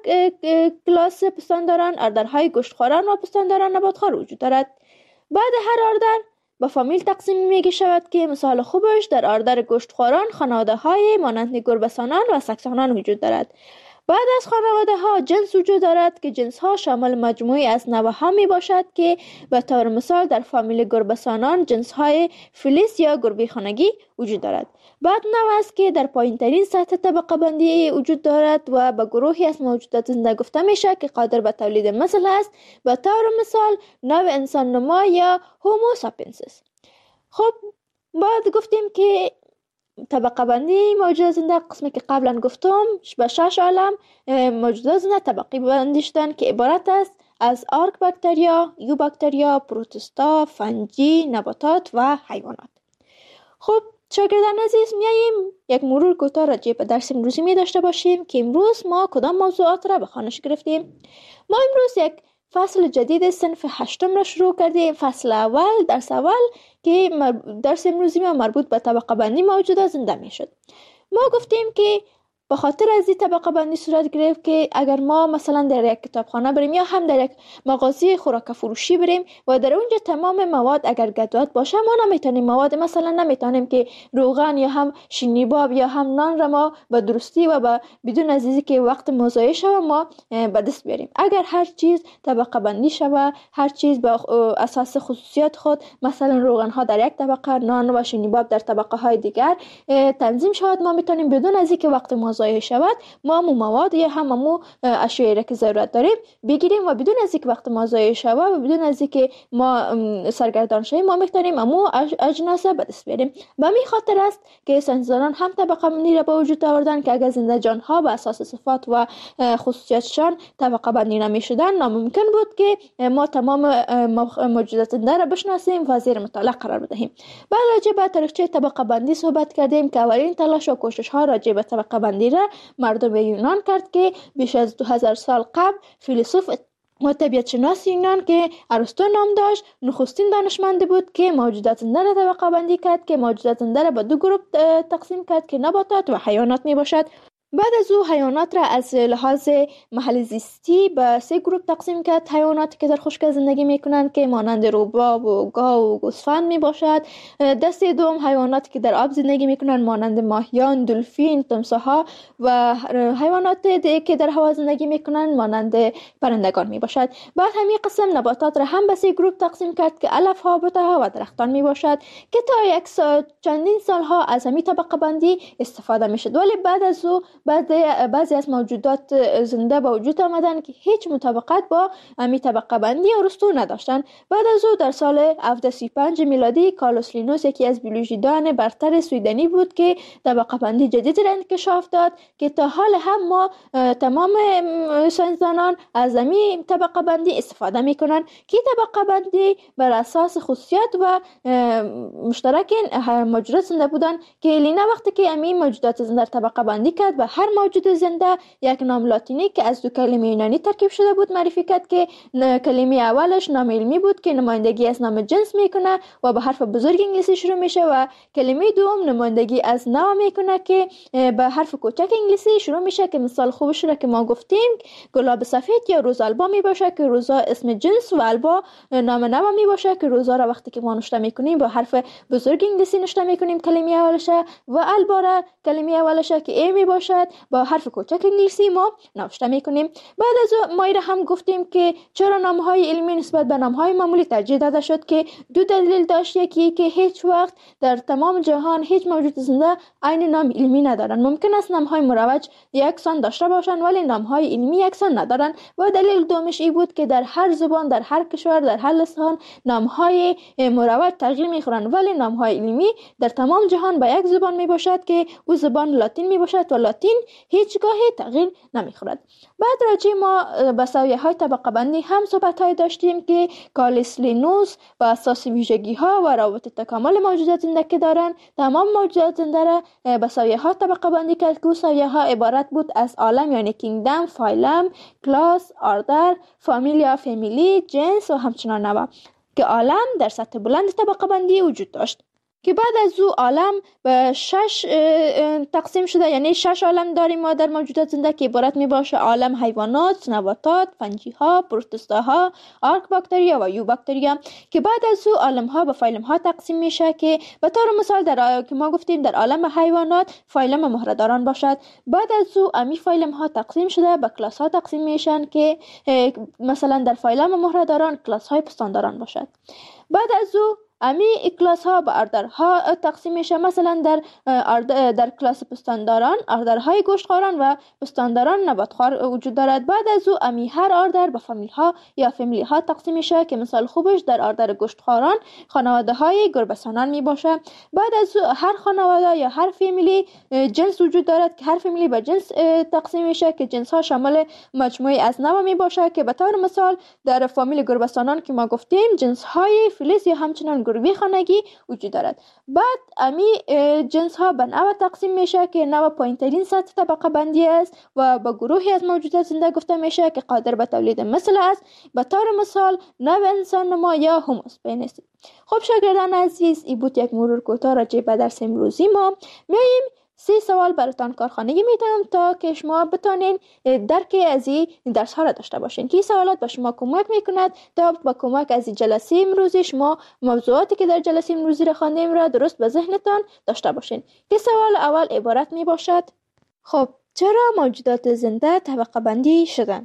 کلاس پستانداران آردرهای گوشتخواران و پستانداران نباتخوار وجود دارد. بعد هر آردر به فامیل تقسیم میگه شود که مثال خوبش در آردر گوشتخواران خانواده های مانند گربه‌سانان و سگسانان وجود دارد. بعد از خانواده ها جنس وجود دارد که جنس ها شامل مجموعی از نوع ها می باشد که به طور مثال در فامیل گربه‌سانان جنس های فلیس یا گربه خانگی وجود دارد. بعد نوع است که در پایین ترین سطح طبقه بندی وجود دارد و به گروهی از موجودات زنده گفته میشه که قادر به تولید مثل است، به طور مثال نوع انسان نما یا هومو ساپینسیس. خب بعد گفتیم که طبقه بندی موجودات زنده قسمی که قبلا گفتم به شش عالم موجودات زنده طبقه بندی شدن که عبارت است از آرک باکتریا، یو باکتریا، پروتوستا، فنجی، نباتات و حیوانات. خب شاگردان عزیز، میاییم یک مرور کوتاه راجع به درس امروزی می داشته باشیم که امروز ما کدام موضوعات را به خوانش گرفتیم. ما امروز یک فصل جدید صنف هشتم را شروع کردیم. فصل اول، درس اول که درس امروزی ما مربوط به طبقه بندی موجودات زنده می شد. ما گفتیم که به خاطر از این طبقه بندی صورت گرفت که اگر ما مثلا در یک کتابخانه بریم یا هم در یک مغازه خوراک فروشی بریم و در اونجا تمام مواد اگر گدوات باشه، ما نمیتونیم مواد مثلا نمیتونیم که روغن یا هم شینیباب یا هم نان را ما به درستی و به بدون از اینکه که وقت مضایع شود ما به دست بیاریم. اگر هر چیز طبقه بندی شود، هر چیز به اساس خصوصیات خود، مثلا روغن ها در یک طبقه، نان و شینیباب در طبقه های دیگر تنظیم شود، ما میتونیم بدون از اینکه وقت ضایع شود ما مو مواد یا هم مو اشیایی را که ضرورت داریم بگیریم و بدون از اینکه وقت ما ضایع شود و بدون از اینکه ما سرگردان شویم ما میتونیم مو اجناس به دست بیاریم. به همین خاطر است که ساینسدانان هم طبقه بندی را به وجود آوردن که اگر زنده جان ها به اساس صفات و خصوصیاتشان طبقه بندی نمیشدن، ناممکن بود که ما تمام موجودات زنده را بشناسیم و زیر مطالعه قرار بدهیم. بعد راجع به تاریخچه طبقه بندی صحبت کردیم که اولین تلاش و کوشش ها راجع به طبقه بندی را مردم یونان کرد که بیش از دو هزار سال قبل فیلسوف و طبیعت شناس یونان که ارسطو نام داشت نخستین دانشمند بود که موجودات زنده را طبقه بندی کرد که موجودات زنده را به دو گروه تقسیم کرد که نباتات و حیوانات می باشد. بعد از او حیوانات را از لحاظ محل زیستی به سه گروه تقسیم کرد. حیواناتی که در خشکی زندگی میکنند که مانند روباب و گاو و گوسفند می باشد. دسته دوم حیواناتی که در آب زندگی میکنند مانند ماهیان، دلفین، تمساح‌ها و حیواناتی که در هوا زندگی میکنند مانند پرندگان می باشد. بعد همین قسم نباتات را هم به سه گروه تقسیم کرد که علف ها، بوته ها و درختان می باشد که تا یک سال چندین سالها از همین طبقه بندی استفاده میشد، ولی بعد از او بعضی بعضی از موجودات زنده به وجود آمدن که هیچ مطابقت با امی طبقه بندی ارسطو نداشتن. بعد از او در سال هفتصد و سی و پنج میلادی کارلوس لینوس یکی از بیولوژیدان برتر سویدنی بود که طبقه بندی جدید را انکشاف داد که تا حال هم ما تمام ساینسدانان از امی طبقه بندی استفاده میکنن که طبقه بندی بر اساس خصوصیات و مشترک موجودات زنده بودن که لینا وقتی که امی موجودات زنده طبقه بندی کرد و هر موجود زنده یک نام لاتینی که از دو کلمه یونانی ترکیب شده بود معرفی کرد که کلمه اولش نام علمی بود که نمایندگی از نام جنس میکنه و به حرف بزرگ انگلیسی شروع میشه و کلمه دوم نمایندگی از نوع میکنه که به حرف کوچک انگلیسی شروع میشه که مثال خوبش را که ما گفتیم گلاب سفید یا روز البا می باشه که روزا اسم جنس و البا نام نوع می باشه که روزا را وقتی که ما نوشته میکنیم با حرف بزرگ انگلیسی نوشته میکنیم کلمه اولشه و البا را کلمه اولشه که ای می باشد با حرف کوچک انگلیسی ما نوشته میکنیم. بعد از ما را هم گفتیم که چرا نامهای علمی نسبت به نامهای معمولی ترجیح داده شد که دو دلیل داشت. یکی که هیچ وقت در تمام جهان هیچ موجود زنده عین نام علمی ندارن. ممکن است نامهای مروج یکسان داشته باشند ولی نامهای علمی یکسان ندارن. و دلیل دومش این بود که در هر زبان در هر کشور در هر لسان نامهای مروج تغییر میخورن ولی نامهای علمی در تمام جهان با یک زبان می باشد که او زبان لاتین می باشد و لاتین هیچگاه تغییر نمیخورد. بعد راجع ما به سویه‌های طبقه بندی هم صحبت‌های داشتیم که کارلوس لینوس با اساس ویژگی‌ها و روابط تکامل موجودات زنده که دارن تمام موجودات زنده را به سویه‌ها طبقه بندی کرد که سویه‌ها عبارت بود از عالم یعنی کینگدم، فایلم، کلاس، آردر، فامیلیا، فامیلی، جنس و همچنان نوع که عالم در سطح بلند طبقه بندی وجود داشت که بعد از او عالم به شش تقسیم شده. یعنی شش عالم داریم ما در موجودات زنده که عبارت می باشه عالم حیوانات، نباتات، فنجی ها، پروتوزوا ها، آرک باکتریا و یو باکتریا که بعد از او عالم ها به فایلم ها تقسیم میشه که به طور مثال در که ما گفتیم در عالم حیوانات فایلم مهره‌داران باشد. بعد از او امی فایلم ها تقسیم شده به کلاس ها تقسیم میشن که مثلا در فایلم مهره‌داران کلاس های پستانداران باشد. بعد از او امی کلاس ها به آردرها تقسیم میشه. مثلا در در کلاس پستانداران آردرهای گوشتخواران و پستانداران نباتخوار وجود دارد. بعد از او امی هر آردر به فامیل ها یا فامیلی ها تقسیم میشه که مثال خوبش در آردر گوشتخواران خانواده های گربه‌سانان می باشه. بعد از او هر خانواده یا هر فامیلی جنس وجود دارد که هر فامیلی به جنس تقسیم میشه که جنس ها شامل مجموعه از نوع می باشه که به طور مثال در فامیل گربه‌سانان که ما گفتیم جنس های فلیس یا همچنان گروه خانگی وجود دارد. بعد امی جنس ها به نوع تقسیم میشه که نوع پایین‌ترین سطح طبقه بندی است و به گروهی از موجودات زنده گفته میشه که قادر به تولید مثل است. به طور مثال نوع انسان نما یا هومو ساپینس. خب شاگردان عزیز این بود یک مرور کوتاه راجع به درس امروزی ما. میایم سه سوال براتان کارخانگی میدم تا که شما بتونین درک از این درس ها را داشته باشین که این سوالات به شما کمک میکند تا با کمک از این جلسه امروزی شما موضوعاتی که در جلسه امروزی را خواندیم را درست به ذهنتان داشته باشین. که سوال اول عبارت می باشد خب چرا موجودات زنده طبقه بندی شدن؟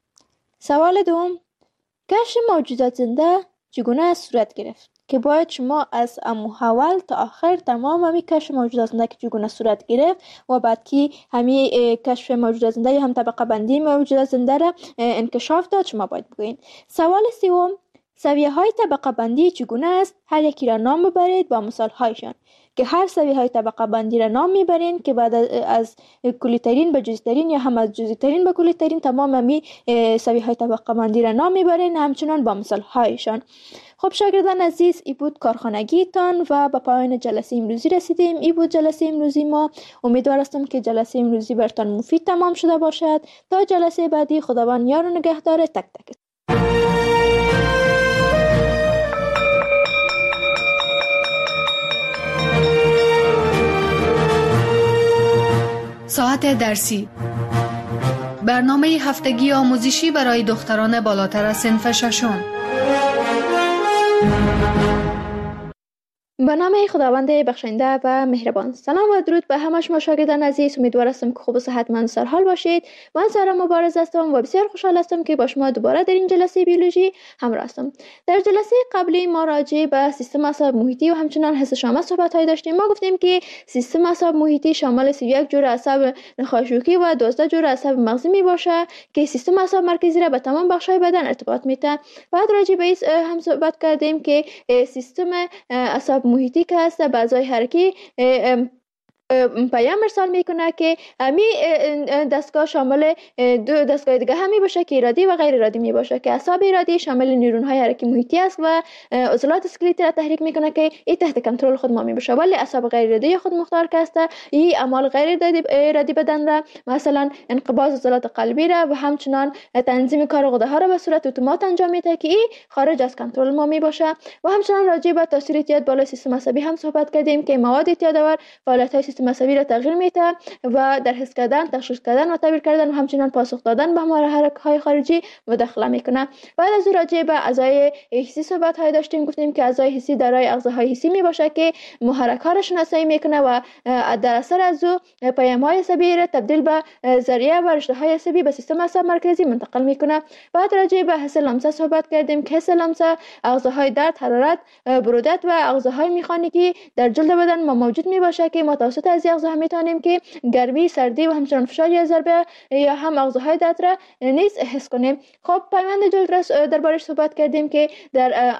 سوال دوم کشف موجودات زنده چگونه صورت گرفت؟ که باید شما از اول تا آخر تمام همی کشف موجودات زنده که چگونه صورت گرفت و بعد که همی کشف موجودات زنده یا هم طبقه بندی موجودات زنده را انکشاف داد شما باید بگوین. سوال سوم سویه های طبقه بندی چگونه است؟ هر یکی را نام ببرید با مثال هایشان که هر سویه های طبقه بندی را نام میبرین که بعد از کلیترین به جزئی‌ترین یا هم از جزئی‌ترین به کلیترین تمام همی سویه های طبقه بندی را نام میبرین همچنان با مثال هایشان. خب شاگردان عزیز ای بود کارخانگی تان و به پایان جلسه امروزی رسیدیم. ای بود جلسه امروزی ما. امیدوار هستم که جلسه امروزی برتان مفید تمام شده باشد. تا جلسه بعدی خداوند یار و نگهدار تک تک. ساعت درسی برنامه هفتگی آموزشی برای دختران بالاتر از صنف ششم. به نام خداوند بخشنده و مهربان. سلام و درود به همه شما شاگردان عزیز. امیدوار هستم که خوب و صحتمند و سرحال باشید. من سارا مبارز هستم و بسیار خوشحال هستم که با شما دوباره در این جلسه بیولوژی همراه هستم. در جلسه قبلی ما راجع به سیستم اعصاب محیطی و همچنان حس شامل صحبت های داشتیم. ما گفتیم که سیستم اعصاب محیطی شامل سی و یک جور اعصاب نخاشوکی و دوازده جور اعصاب مغزی می باشه که سیستم اعصاب مرکزی را به تمام بخش‌های بدن ارتباط میده. بعد راجع به این هم صحبت کردیم که سیستم اعصاب محیطی که هست به اعضای حرکی پیام ارسال میکنه که همی دستگاه شامل دو دستگاه دیگه همی باشه که ارادی و غیر ارادی می باشه که اعصاب ارادی شامل نیورون های حرکی محیطی است و عضلات اسکلتی را تحریک میکنه که این تحت کنترل خود ما می باشه، ولی اعصاب غیر ارادی خود مختار که است این اعمال غیر ارادی بدن را مثلا انقباض عضلات قلبی را و همچنان تنظیم کار غده ها را به صورت اتومات انجام میده که این خارج از کنترل ما می باشه. و همچنان راجع به تاثیر اعتیاد بالای سیستم عصبی هم صحبت کردیم که مواد اعتیادآور فعالیت های سیستم عصبی را تغییر میده و در حس کردن، تشخیص کردن و تعبیر کردن و همچنان پاسخ دادن به محرک های خارجی مداخله میکنه. بعد از او راجع به اعضای حسی صحبت های داشتیم. گفتیم که اعضای حسی دارای اغزاهای حسی می باشه که محرک ها را شناسایی میکنه و در اثر از او پیام های عصبی را تبدیل به ذریعه و رشته های عصبی به سیستم اعصاب مرکزی منتقل میکنه. بعد راجع به حس لمسه صحبت کردیم که حس لمسه اغزاهای درد، حرارت، برودت و اغزاهای میخانیکی در جلد بدن ما موجود می باشه که ما توسط از اغزاها میتونیم که گرمی، سردی و همچنان فشار یا ضربه یا هم اغزاهای درد را نیز حس کنیم. خب پیوند جلد را دربارش صحبت کردیم که در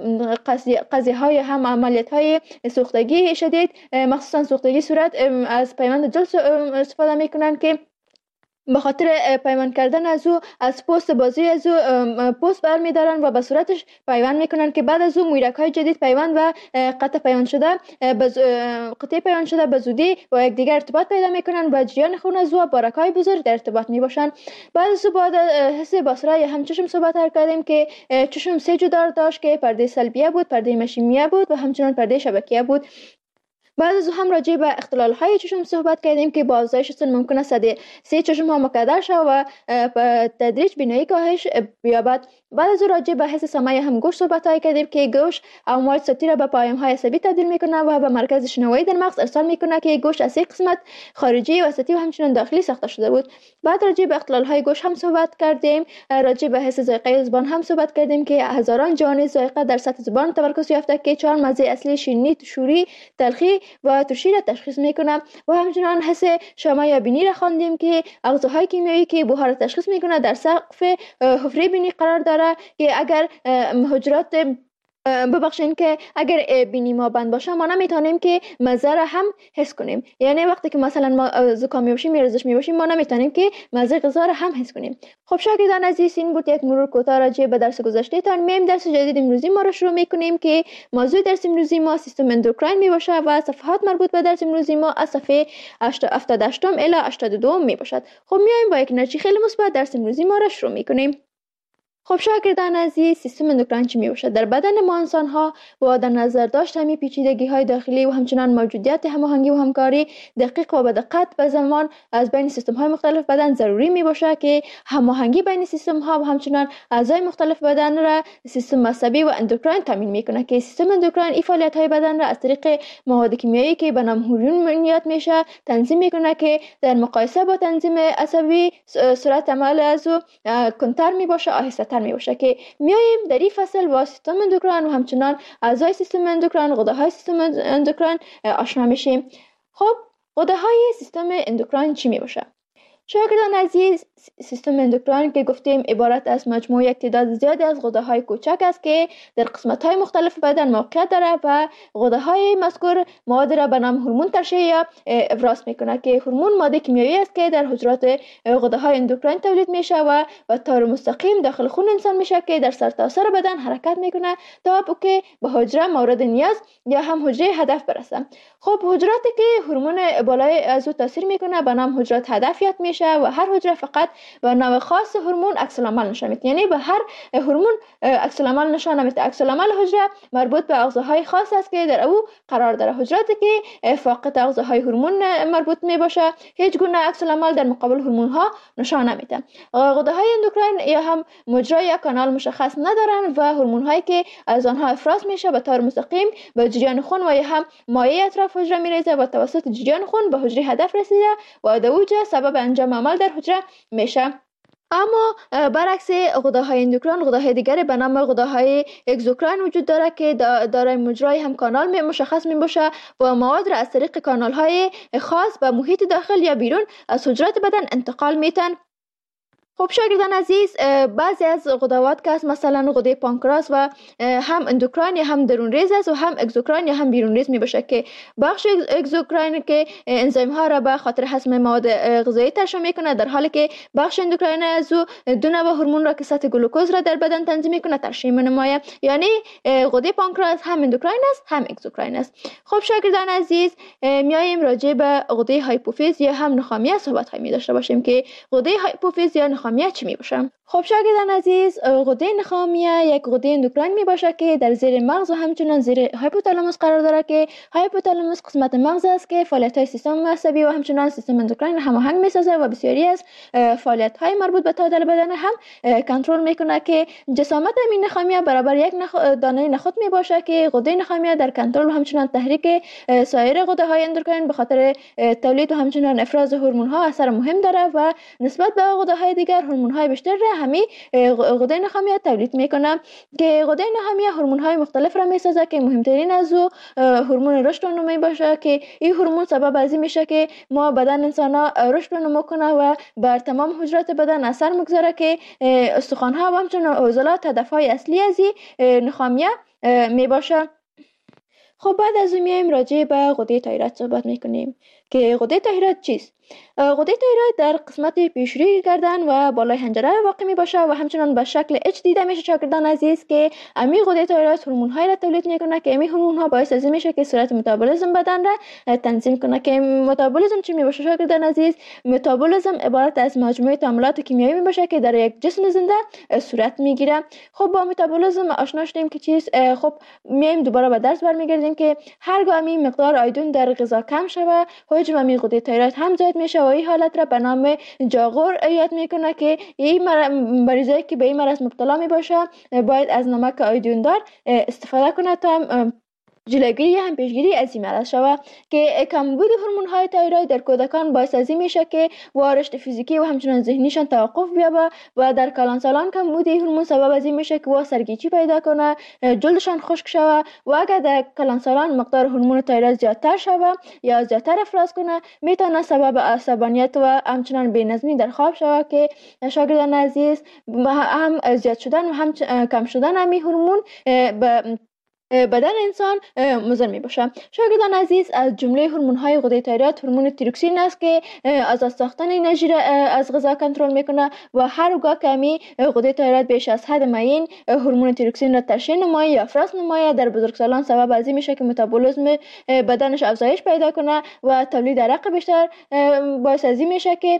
قضیه های هم عملیات های سوختگی شدید مخصوصا سوختگی صورت از پیوند جلد استفاده میکنن که به خاطر پیوند کردن از او از پوست بازی از او پوست برمیدارن و به صورتش پیوند میکنن که بعد از او مویرک های جدید پیوند و قطع پیوند شده قطعه پیوند شده به زودی با یکدیگر ارتباط پیدا میکنن و جریان خون از او بارک های بزرگ در ارتباط میباشن. بعد از او بعد حس بصره یا هم چشم صحبت کردیم که چشم سه جدار داشت که پرده سلبیه بود، پرده مشیمیه بود و همچنان پرده شبکیه بود. بعد از هم راجع به اختلال های چشم صحبت کردیم که با افزایش سن ممکن است سه چشم ها مکدر شود و به تدریج بینایی کاهش بیابد. بعد از راجع به حس سمعی هم گوش صحبت های کردیم که گوش امواج صوتی را به پیام های عصبی تبدیل میکنه و به مرکز شنوایی در مغز ارسال میکنه که گوش از یک قسمت خارجی، وسطی و همچنان داخلی ساخته شده بود. بعد راجع به اختلال های گوش هم صحبت کردیم. راجع به حس ذائقه زبان هم صحبت کردیم که هزاران جهان ذائقه در سطح زبان تمرکز یافته که چهار مزه اصلی شیرینی، شوری، تلخی و ترشی را تشخیص میکنه. و همچنان حس شما یا بینی را خواندیم که اغزاهای کیمیایی که بوها را تشخیص میکنه در سقف حفره بینی قرار داره که اگر حجرات ببخشین که اگر بینی ما بند باشه ما نمیتونیم که مزه را هم حس کنیم. یعنی وقتی که مثلا ما زکامی باشیم یا رزش می باشیم ما نمیتونیم که مزه غذا را هم حس کنیم. خب شاگردان عزیز این بود یک مرور کوتاه راجع به درس گذشته تان. میم درس جدید امروزی ما را شروع میکنیم که موضوع درس امروزی ما سیستم اندوکراین می باشه و صفحات مربوط به درس امروزی ما از صفحه هفتاد و هشت الی هشتاد و دو می باشد. خب میایم با یک انرژی خیلی مثبت درس امروزی ما را شروع میکنیم. خب شاگردان عزیز سیستم اندوکراین چی می باشد؟ در بدن ما انسان ها با در نظر داشت همین پیچیدگی های داخلی و همچنان موجودیت هماهنگی و همکاری دقیق و به دقت و زمان از بین سیستم های مختلف بدن ضروری می باشه که هماهنگی بین سیستم ها و همچنان اعضای مختلف بدن را سیستم عصبی و اندوکراین تامین میکنه که سیستم اندوکراین این فعالیت های بدن را از طریق مواد کیمیایی که به نام هورمون یاد میشه تنظیم میکنه که در مقایسه با تنظیم عصبی سرعت عمل از او کنتر می باشه، آهسته تر می باشه. که میایم در این فصل با سیستم اندوکراین و همچنان اعضای سیستم اندوکراین، غده های سیستم اندوکراین آشنا میشیم. خب غده های سیستم اندوکراین چی می باشه؟ شاگردان عزیز سیستم اندوکراین که گفتیم عبارت از مجموعه یک تعداد زیادی از غده های کوچک است که در قسمت های مختلف بدن موقعیت داره و غده های مذکور مواد را به نام هورمون ترشح یا افراز میکنه که هورمون ماده کیمیایی است که در حجرات غده های اندوکراین تولید میشه و به طور مستقیم داخل خون انسان میشه که در سرتاسر بدن حرکت میکنه تا که به حجره مورد نیاز یا هم حجره هدف برسه. خب حجراتی که هورمون بالای از او تاثیر میکنه به نام حجرات هدفیت میشه و هر حجره فقط و نوع خاص هورمون عکس العمل نشان میده. یعنی به هر هورمون عکس العمل نشان میده. عکس العمل حجره مربوط به اغذاهای خاص است که در او قرار داره. حجراتی که فاقد اغذاهای هورمون مربوط می باشه هیچ گونه عکس العمل در مقابل هورمون ها نشان نمیده. غده‌های اندوکراین یا هم مجرا یا کانال مشخص ندارند و هورمون هایی که از آنها افراز میشه به طور مستقیم به جریان خون و یا هم مایع اطراف حجره میریزه و توسط جریان خون به حجره هدف رسیده و در اوج سبب انجام عمل در حجره میشه. اما برعکس غده‌های اندوکراین، غده‌های دیگری به نام غده‌های اگزوکراین وجود داره که دارای مجرای هم کانال مشخص می باشه و مواد را از طریق کانال‌های خاص به محیط داخل یا بیرون از حجرات بدن انتقال میتن. خب شاگردان عزیز، بعضی از غدوات که هست مثلا غده پانکراس و هم اندوکراین یا هم درون ریز است و هم اگزوکراین یا هم بیرون ریز می باشه که بخش اگزوکراین که انزیم ها را به خاطر هضم مواد غذایی ترشح میکنه، در حالی که بخش اندوکراین از او دو نوع هورمون را که سطح گلوکوز را در بدن تنظیم میکنه ترشح می‌نماید. یعنی غده پانکراس هم اندوکراین است هم اگزوکراین است. خب شاگردان عزیز، میایم راجع به غده هایپوفیز یا هم نخامیه صحبت هایی می داشته باشیم که غده هایپوفیز یا نخامیه چی می باشه؟ خب شاگردان عزیز، غده نخامیه یک غده اندوکراین می باشه که در زیر مغز و همچنین زیر هایپوتالاموس قرار داره که هایپوتالاموس قسمت مغز است که فعالیت های سیستم عصبی و همچنین سیستم اندوکراین هماهنگ می سازه و بسیاری از فعالیت های مربوط به تعادل بدن هم کنترل میکنه که جسامت همین نخامیه برابر یک نخ... دانه نخود می باشه که غده نخامیه در کنترل و همچنین تحریک سایر غده های اندوکراین به خاطر تولید و همچنین افراز هورمون ها اثر مهم داره و نسبت به غده های دیگر هورمون های بیشتر را همین غده نخامیه تولید میکنه که غده نخامیه هورمون های مختلف را میسازه که مهمترین از او هورمون رشد و نمو باشه که این هورمون سبب از این میشه که ما بدن انسان ها رشد و نمو کنه و بر تمام حجرات بدن اثر میگذاره که استخوان ها و همچنین عضلات هدف های اصلی از این نخامیه می باشه. خب بعد از اون میایم راجع به غده تایروید صحبت میکنیم که غده تایروید چیست؟ غده تایروید در قسمت پیشروی گردن و بالای حنجره واقع می باشه و همچنان به شکل اچ دیده میشه شاگردان عزیز که امی غده تایروید هورمون های را تولید میکنه که امی هورمون ها باعث از این میشه که سرعت متابولیسم بدن را تنظیم کنه. که متابولیسم چی می باشه شاگردان عزیز؟ متابولیسم عبارت از مجموعه تعاملات کیمیایی می باشه که در یک جسم زنده صورت میگیره. خب با متابولیسم آشنا شدیم که چیست. خب میایم دوباره به درس برمیگردیم که هرگاه امی مقدار آیودین در غذا کم شوه حجم امی غده تایروید هم زیاد میشه و این حالت را به نام جاغور یاد میکنه که این مریضایی که به این مرض مبتلا می باشه باید از نمک آیودین دار استفاده کنه تا جلوگیری هم پیشگیری از این مرض شود. که کمبود هورمون های تایروید در کودکان باعث از این میشه که رشد فیزیکی و همچنین ذهنیشان توقف بیابه و در کلانسالان کمبود هورمون سبب از این میشه که وا سرگیچی پیدا کنه، جلدشان خشک شود و اگر در کلانسالان مقدار هورمون تایروید زیادتر شود یا زیادتر افراز کنه میتونه سبب عصبانیت و همچنین بی‌نظمی در خواب شود که شاگردان عزیز هم زیاد شدن و هم کم شدن همین هورمون به بدن انسان مضر می باشه. شاگردان عزیز، از جمله هورمون های غده تایروید هورمون تیروکسین است که از ساختن انرژی را از غذا کنترل میکنه و هرگاه که می غده تایروید بیش از حد معین هورمون تیروکسین را ترشح نمایه یا افراز نمایه در بزرگسالان سبب از این میشه که متابولیسم بدنش افزایش پیدا کنه و تولید عرق بیشتر باعث از این میشه که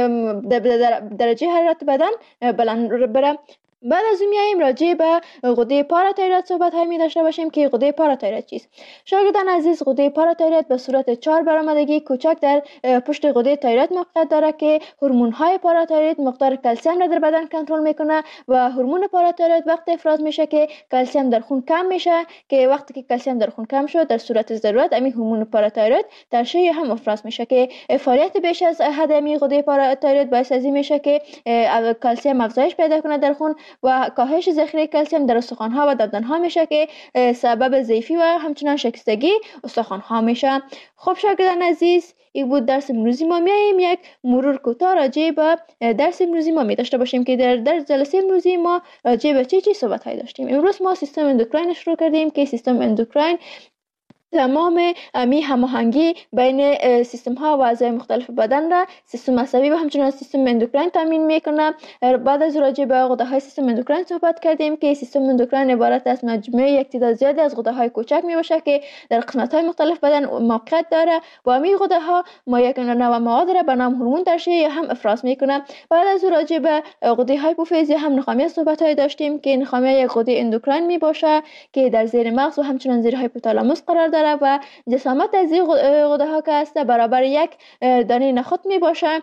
درجه حرارت بدن بلند بره. بعد از اون میایم راجع به غده پاراتایروید صحبت های می داشته باشیم که غده پاراتایروید چیست. شاگردان عزیز، غده پاراتایروید به صورت چهار برآمدگی کوچک در پشت غده تایروید موقعیت داره که هورمون های پاراتایروید مقدار کلسیم را در بدن کنترل میکنه و هورمون پاراتایروید وقت افراز میشه که کلسیم در خون کم میشه که وقتی که کلسیم در خون کم شد در صورت ضرورت امی هورمون پاراتایروید ترشح هم افراز میشه که فعالیت بیش از حد امی غده پاراتایروید باعث از این میشه که کلسیم افزایش پیدا کنه در خون و کاهش ذخیره کلسیم در استخوان‌ها و دندان‌ها میشه که سبب ضعفی و همچنین شکستگی استخوان‌ها میشه. خب شاگردان عزیز، این بود درس امروزی ما. میایم یک مرور کوتاه راجع به درس امروزی ما می داشته باشیم که در در جلسه امروزی ما راجع به چه چی صحبت های داشتیم. امروز ما سیستم اندوکراین شروع کردیم که سیستم اندوکراین تمام امی هماهنگی بین سیستم ها و اعضای مختلف بدن را سیستم عصبی و همچنین سیستم اندوکراین تامین میکنه. بعد از راجع به غده های سیستم اندوکراین صحبت کردیم که سیستم اندوکراین عبارت از مجموعه یک تعداد زیادی از غده های کوچک می باشه که در قسمت های مختلف بدن موقعیت داره و امی غده ها ما یک نوع مواد را به نام هورمون ترشح یا هم افراز میکنه. بعد از راجع به غده هایپوفیز یا هم نخامیه صحبت های داشتیم که نخامیه یک غده اندوکراین می باشه که در زیر مغز و همچنین زیر هایپوتالاموس قرار داره و جسامت از این غده ها که است برابر یک دانه نخود می باشه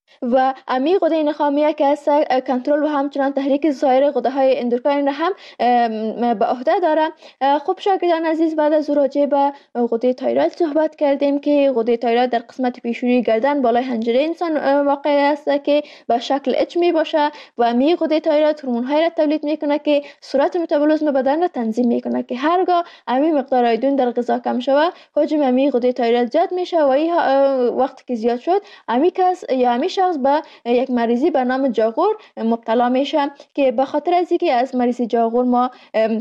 و امی غده نخامیه که است کنترل و همچنان تحریک سایر غده های اندوکراین را هم به عهده داره. خب شاگردان عزیز، بعد از راجع به غده تایروید صحبت کردیم که غده تایروید در قسمت پیشونی گردن بالای حنجره انسان واقع است که به شکل اچ می باشه و امی غده تایروید هورمون های را تولید میکنه که سرعت متابولیسم بدن را تنظیم میکنه که هرگاه امی مقدار آیودین در غذا کم شود حجم امی غده تایروید زیاد میشه و این وقتی که زیاد شد امی کس یا امی شخص به یک مریضی به نام جاغور مبتلا میشه که به خاطر از اینکه از مریضی جاغور ما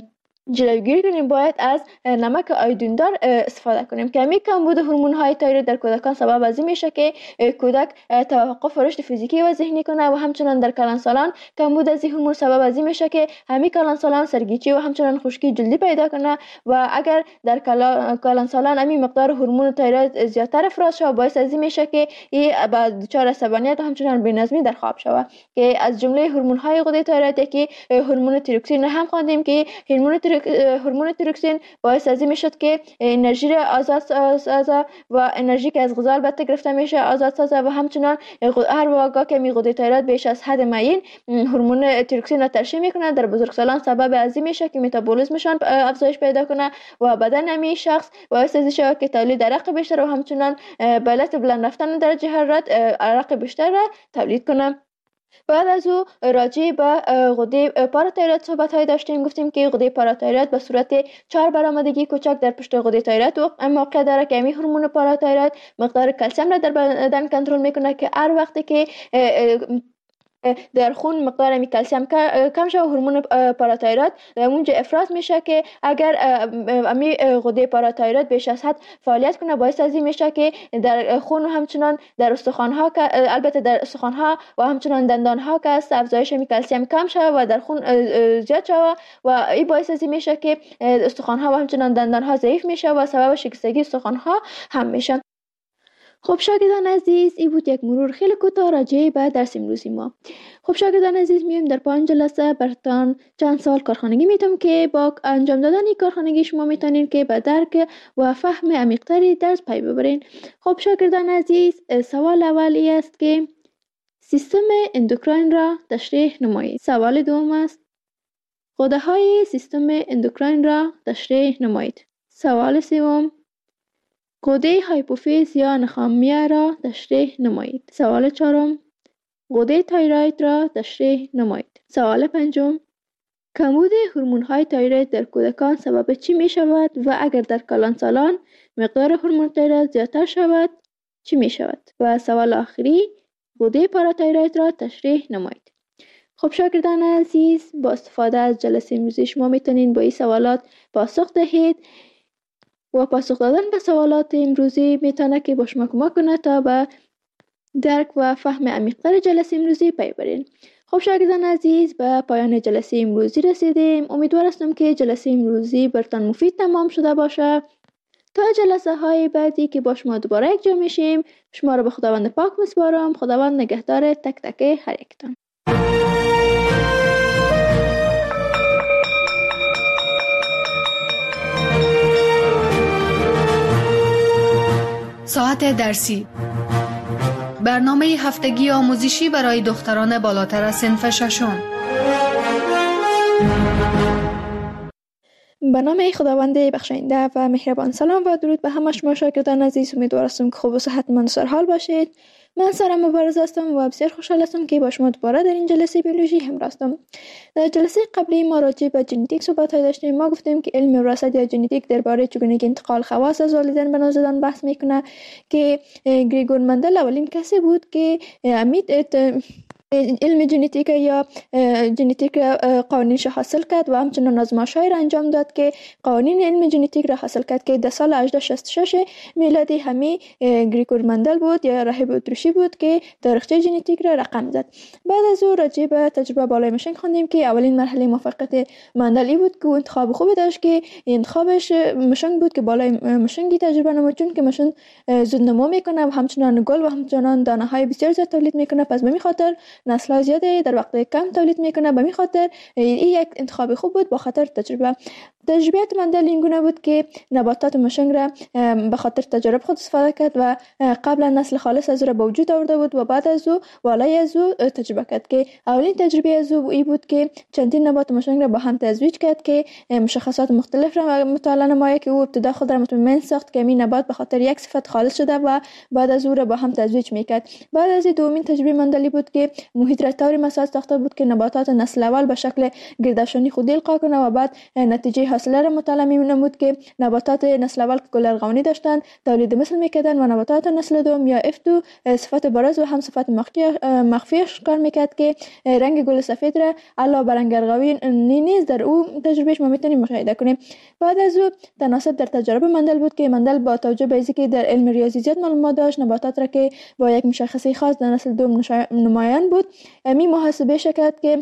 جلوگیری کنیم باید از نمک آیودین دار استفاده کنیم که همین کمبود هورمون های تایروید در کودکان سبب از این میشه که کودک توقف رشد فیزیکی و ذهنی کنه و همچنان در کلانسالان کمبود از این هورمون سبب از این میشه که همین کلانسالان سرگیچی و همچنان خشکی جلدی پیدا کنه و اگر در کلانسالان همین مقدار هورمون تایروید زیادتر افراز شود باعث از این میشه که این با دچار عصبانیت و همچنان بی‌نظمی در خواب شود که از جمله هورمون های غده تایروید که هورمون تیروکسین هم خواندیم که هورمون هورمون تیروکسین باعث از این میشد که انرژی را آزاد سازه و انرژی که از غذا البته گرفته میشه آزاد سازه و همچنان هر واقع که می غده تایروید بیش از حد معین هورمون تیروکسین را ترشح میکنه در بزرگسالان سبب از این میشه که متابولیسمشان افزایش پیدا کنه و بدن امی شخص باعث از این شود که تولید عرق بیشتر و همچنان به علت بلند رفتن درجه حرارت عرق بیشتر را تولید کنه. بعد از او راجع به غده پاراتایروید صحبت های داشتیم. گفتیم که غده پاراتایروید به صورت چهار برآمدگی کوچک در پشت غده تایروید موقع داره که همین هورمون پاراتایروید مقدار کلسیم را در بدن کنترل میکنه که هر وقتی که در خون مقدار می کلسیم کم شود هورمون پاراتایروید اونجا افراز میشه که اگر امی غده پاراتایروید بیش از حد فعالیت کنه باعث از این میشه که در خون و همچنان در استخوان ها که البته در استخوان ها و همچنان دندان ها که است افزایش می کلسیم کم شود و در خون زیاد شود و این باعث از این میشه که استخوان ها و همچنان دندان ها ضعیف میشه و سبب شکستگی استخوان ها هم میشه. خب شاگردان عزیز، این بود یک مرور خیلی کوتاه راجع به درس امروزی ما. خب شاگردان عزیز، میایم در پایان جلسه براتون چند سال کارخانگی میتونم که با انجام دادن این کارخانگی شما میتونین که به درک و فهم عمیق‌تری درس پی ببرین. خب شاگردان عزیز، سوال اولی است که سیستم اندوکراین را تشریح نمایید. سوال دوم است غده های سیستم اندوکراین را تشریح نمایید. سوال سوم غده هایپوفیز یا نخامیه را تشریح نمایید. سوال چهارم غده تایروید را تشریح نمایید. سوال پنجم کمبود هورمون های تایروید در کودکان سبب چی می شود و اگر در کلانسالان مقدار هورمون تایروید زیادتر شود چی می شود؟ و سوال آخری غده پاراتایروید را تشریح نمایید. خب شاگردان عزیز، با استفاده از جلسه امروزی شما میتونین با این سوالات پاسخ دهید و پاسخ دادن به سوالات امروزی میتونه که با شما کمک کنه تا به درک و فهم عمیق‌تر جلسه امروزی پی برین. خب شاگردان عزیز، به پایان جلسه امروزی رسیدیم. امیدوار هستم که جلسه امروزی براتون مفید تمام شده باشه. تا جلسه های بعدی که با شما دوباره یک جا میشیم، شما رو به خداوند پاک میسپارم. خداوند نگهدار تک تک هر یکتان. ساعت درسی، برنامه هفتگی آموزشی برای دختران بالاتر از صنف ششم. به نام خداوند بخشاینده و مهربان. سلام و درود به همه شما شاگردان عزیز. امیدوار هستم که خوب و صحتمند و سرحال باشید. من سارا مبارز هستم و بسیار خوشحال هستم که با شما دوباره در این جلسه بیولوژی همراه هستم. در جلسه قبلی ما راجع به ژنتیک صحبت داشتیم. ما گفتیم که علم وراثت یا ژنتیک درباره چگونگی انتقال خواص از والدین به نوزادان بحث میکنه که گریگور مندل اولین کسی بود که امید علم ژنتیک یا ژنتیک قوانینش حاصل کرد و همچنان آزمایش‌های را انجام داد که قوانین علم ژنتیک را حاصل کرد که در سال هزار و هشتصد و شصت و شش میلادی همی گریگور مندل بود یا راهب اتریشی بود که تاریخچه ژنتیک را رقم زد. بعد از او راجع به تجربه بالای مشنگ خواندیم که اولین مرحله موفقیت مندل بود که انتخاب خوبی داشت که انتخابش مشنگ بود که بالای مشنگی تجربه نمود، چون که مشن زود نمو میکنه و همچنان گل و همچنان دانه های بسیار زیاد تولید میکنه، پس به می خاطر نسل زیاد در وقت کم تولید میکنه. به می خاطر این یک انتخاب خوب بود با خاطر تجربه. تجربیات مندل این گونه بود که نباتات مشنگ را به خاطر تجارب خود استفاده کرد و قبلا نسل خالص از او را به وجود آورده بود و بعد از او والای از او تجربه کرد که اولین تجربه از او ای بود که چندین نبات مشنگ را با هم تزویج کرد که مشخصات مختلف را مطالعه نماید که او ابتدا خود را مطمئن ساخت که این نبات به خاطر یک صفت خالص شده و بعد از او را با هم تزویج میکرد. بعد از دومین تجربه مندلی بود که محیط را طوری مساج ساخته بود که نباتات نسل اول به شکل گردشانی خود القا کنه و بعد نتیجه حاصله را مطالعه می‌نمود که نباتات نسل اول که گل ارغوانی داشتند تولید مثل میکردن و نباتات نسل دوم یا اف دو صفت بارز و هم صفت مخفیش کار میکرد که رنگ گل سفید را علاوه بر رنگ ارغوانی نیز در او تجربهش ما میتونیم مشاهده کنیم. بعد از او تناسب در تجارب مندل بود که مندل با توجه به اینکه در علم ریاضی زیاد معلومات داشت نباتات را که با یک مشخصه خاص در نسل دوم نمایان بود می محاسبه شکرد که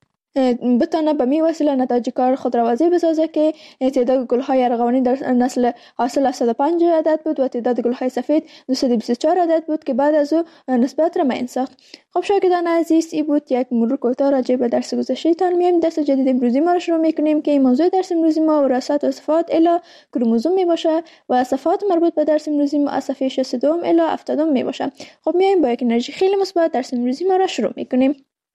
بتانه به می وسیله نتایج کار خود را واضح بسازه که تعداد گل‌های ارغوانی در نسل حاصل صد و پنج عدد بود و تعداد گل‌های سفید دویست و بیست و چهار عدد بود که بعد از او نسبت را معین ساخت. خب شاگردان عزیز، این بود یک مرور کوتاه راجع به درس گذشته تان. میایم درس جدید امروزی ما را شروع میکنیم که این موضوع درس امروزی ما وراثت و صفات الی کروموزوم می باشه و صفات مربوط به درس امروزی ما از صفحه شصت و دو الی هفتاد می باشه. خب میایم با یک انرژی خیلی مثبت درس امروزی ما را شروع میکنیم.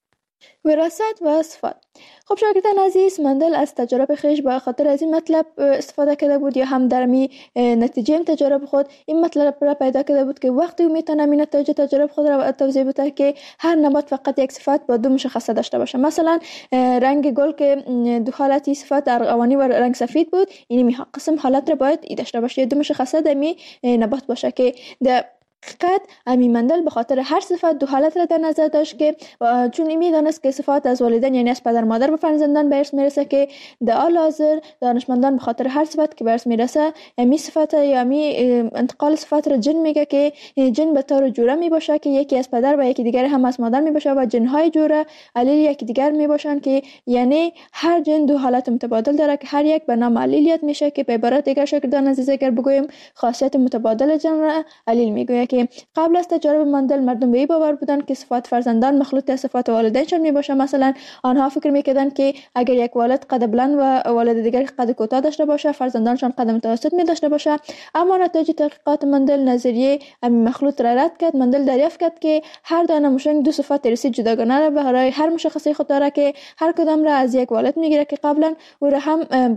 وراثت و صفات. خب شاگردان عزیز، مندل از تجارب خیش به خاطر از این مطلب استفاده کرده بود یا هم در می نتیجه تجارب خود این مطلب را پیدا کرده بود که وقتی میتونه این نتایج تجارب خود را توضیح بده که هر نبات فقط یک صفت با دو مشخصه داشته باشه. مثلا رنگ گل که دو حالتی صفت ارغوانی و رنگ سفید بود، این می قسم حالت را باید ای داشته باشه، دو مشخصه در می نبات باشه که در حقیقت امی مندل به خاطر هر صفت دو حالت را در نظر داشت که چون این میدانست که صفات از والدین یعنی از پدر مادر به فرزندان به ارث میرسه که در حال حاضر دانشمندان به خاطر هر صفت که به ارث میرسه امی صفت یا امی انتقال صفت را جن میگه که جن به طور جوره می باشه که یکی از پدر و یکی دیگر هم از مادر می باشه و جنهای جوره علیل یکی دیگر می باشن که یعنی هر جن دو حالت متبادل داره که هر یک به نام علیلیت میشه که به عبارت دیگر شاگردان عزیز اگر بگویم خاصیت متبادل جن را علیل میگوید. که قبل از تجارب مندل مردم به این باور بودند که صفات فرزندان مخلوط از صفات والدینشان می باشه. مثلا آنها فکر میکردند که اگر یک والد قد بلند و والد دیگر قد کوتاه داشته باشه فرزندانشان قد متوسط می داشته باشه. اما نتایج تحقیقات مندل نظریه همین مخلوط را رد کرد. مندل دریافت کرد که هر دانه مشنگ دو صفات ارثی جداگانه را برای هر مشخصه خود داره که هر کدام را از یک والد میگیره که قبلا او را هم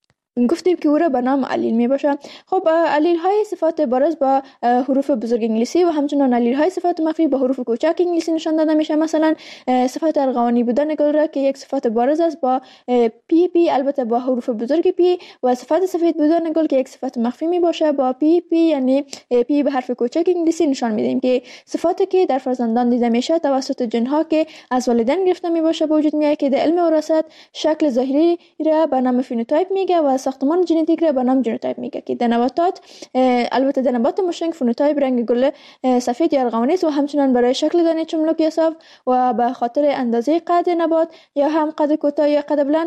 گفتیم که او را به نام علیل می باشه. خب علیل های صفات بارز با حروف بزرگ انگلیسی و همچنان علیل های صفات مخفی با حروف کوچک انگلیسی نشان داده میشه. مثلا صفات ارغوانی بودن گل را که یک صفات بارز است با پی پی البته با حروف بزرگ پی و صفات سفید بودن گل که یک صفات مخفی می باشه با پی پی یعنی پی به حرف کوچک انگلیسی نشان میدیم که صفاتی که در فرزندان دیده میشه توسط جنها که از والدین گرفته می باشه به وجود میاد که در علم وراثت شکل ظاهری را به نام فنوتایپ میگه و ساختمان ژنتیک را به نام ژنوتایپ میگه که در نباتات البته در نبات مشنگ فنوتایپ رنگ گل سفید یا ارغوانی است و همچنان برای شکل دانه چملک یا صاف و به خاطر اندازه قد نبات یا هم قد کوتاه یا قد بلند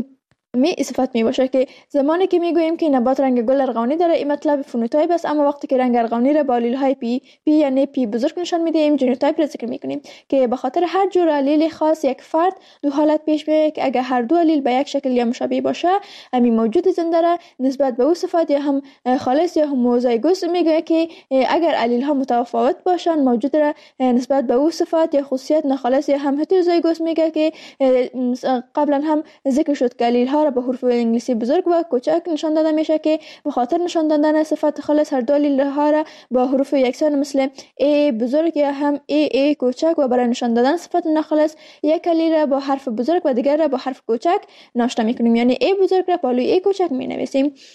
می صفت می باشه که زمانی که میگوییم که نبات رنگ گل ارغوانی داره این مطلب فنوتایپ است. اما وقتی که رنگ ارغوانی را با علیل های پی پی یعنی پی بزرگ نشان میدیم ژنوتایپ را ذکر میکنیم که به خاطر هر جور علیل خاص یک فرد دو حالت پیش میاد که اگر هر دو علیل به یک شکل یا مشابه باشه همین موجود زنده را نسبت به او صفات یا هم خالص یا هموزایگوس میگه که اگر علیل ها متفاوت باشن موجود را نسبت به او صفات یا خصوصیت ناخالص یا هم هتروزایگوس میگه که قبلا هم ذکر شد که علیل را به حروف انگلیسی بزرگ و کوچک نشان داده میشه که به خاطر نشان دادن صفات خالص هر دو علیل ها را با حروف یکسان مثل ای بزرگ یا هم ای ای کوچک و برای نشان دادن صفات ناخالص یک علیل را با حرف بزرگ و دیگر را با حرف کوچک ناشتا میکنیم یعنی ای بزرگ را بالای ای کوچک می نویسیم.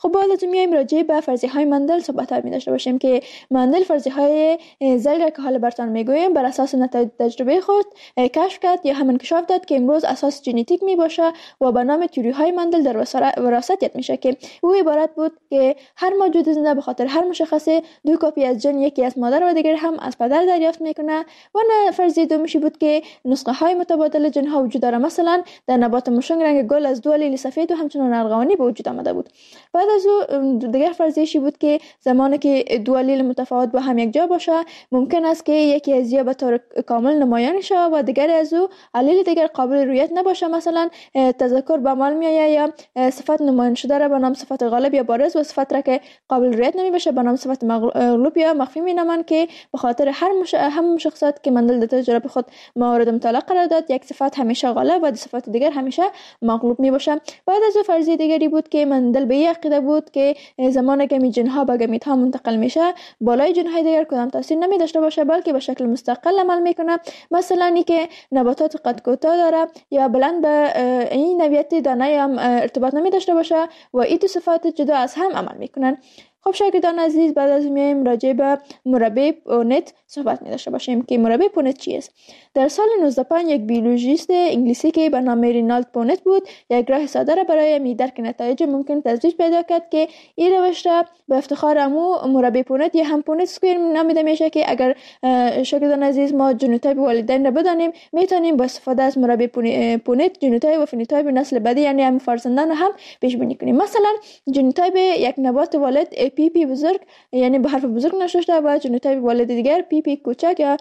خب بعد از میایم راجع به فرضیه های مندل صحبت های می داشته باشیم که مندل فرضیه های زلگ که حالا براتون میگویم بر اساس نتایج تجربه خود کشف کرد یا هم انکشاف داد که امروز اساس ژنتیک می باشه و به نام تئوری های مندل در وراثت یاد میشه که او عبارت بود که هر موجود زنده به خاطر هر مشخصه دو کپی از ژن، یکی از مادر و دیگر هم از پدر دریافت میکنه. و نه فرضیه دومیشی بود که نسخه های متبادل ژن ها وجود داره. مثلا در نبات مشنگ رنگ گل از دو الیل سفید و همچنان ارغوانی به وجود آمده بود. بعد از او دیگر فرضیه‌ای بود که زمانی که دو الیل متفاوت با هم یک جا باشه ممکن است که یکی از یا به طور کامل نمایان شه و دیگر از او الیل دیگر قابل رویت نباشه. مثلا تذکر به عمل میآید یا صفت نمایان شده را به نام صفت غالب یا بارز و صفت را که قابل رویت نمی باشه به نام صفت مغلوب یا مخفی می نامند که به خاطر هر مش... هم شخصیت که مندل در تجربه خود مورد مطالعه قرار داد یک صفت همیشه غالب و صفت دیگر همیشه مغلوب می باشه. بعد از او فرضیه دیگری بود که مندل به عقیده بود که زمانی که ژن ها به گمیت ها منتقل میشه بالای ژن های دیگر کدام تاثیر نمی داشته باشه بلکه به شکل مستقل عمل میکنه. مثلا اینکه نباتات قد کوتاه داره یا بلند به این نوعیت دانه هم ارتباط نمی داشته باشه و این دو صفات جدا از هم عمل میکنن. خب شاگردان عزیز بعد از میایم راجع به مربع پونت صحبت می داشته باشیم که مربع پونت چی است. در سال نوزده صد و پنج یک بیولوژیست انگلیسی که به نام رینالد پونت بود یک راه ساده را برای می درک نتایج ممکن تجویز پیدا کرد که این روش را به افتخار امو مربع پونت یا هم پونت اسکوئر نامیده میشه که اگر شاگردان عزیز ما ژنوتایپ والدین را بدانیم میتونیم با استفاده از مربع پونت ژنوتایپ و فنوتایپ نسل بعدی یعنی هم فرزندان هم پیش بینی کنیم. مثلا ژنوتایپ یک نبات والد پی پی بزرگ یعنی به حرف بزرگ نوشته و ژنوتایپ والد دیگر پی پی کوچک یا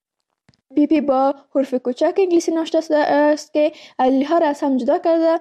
پی پی با حرف کوچک انگلیسی نوشته است که الیل ها را از هم جدا کرده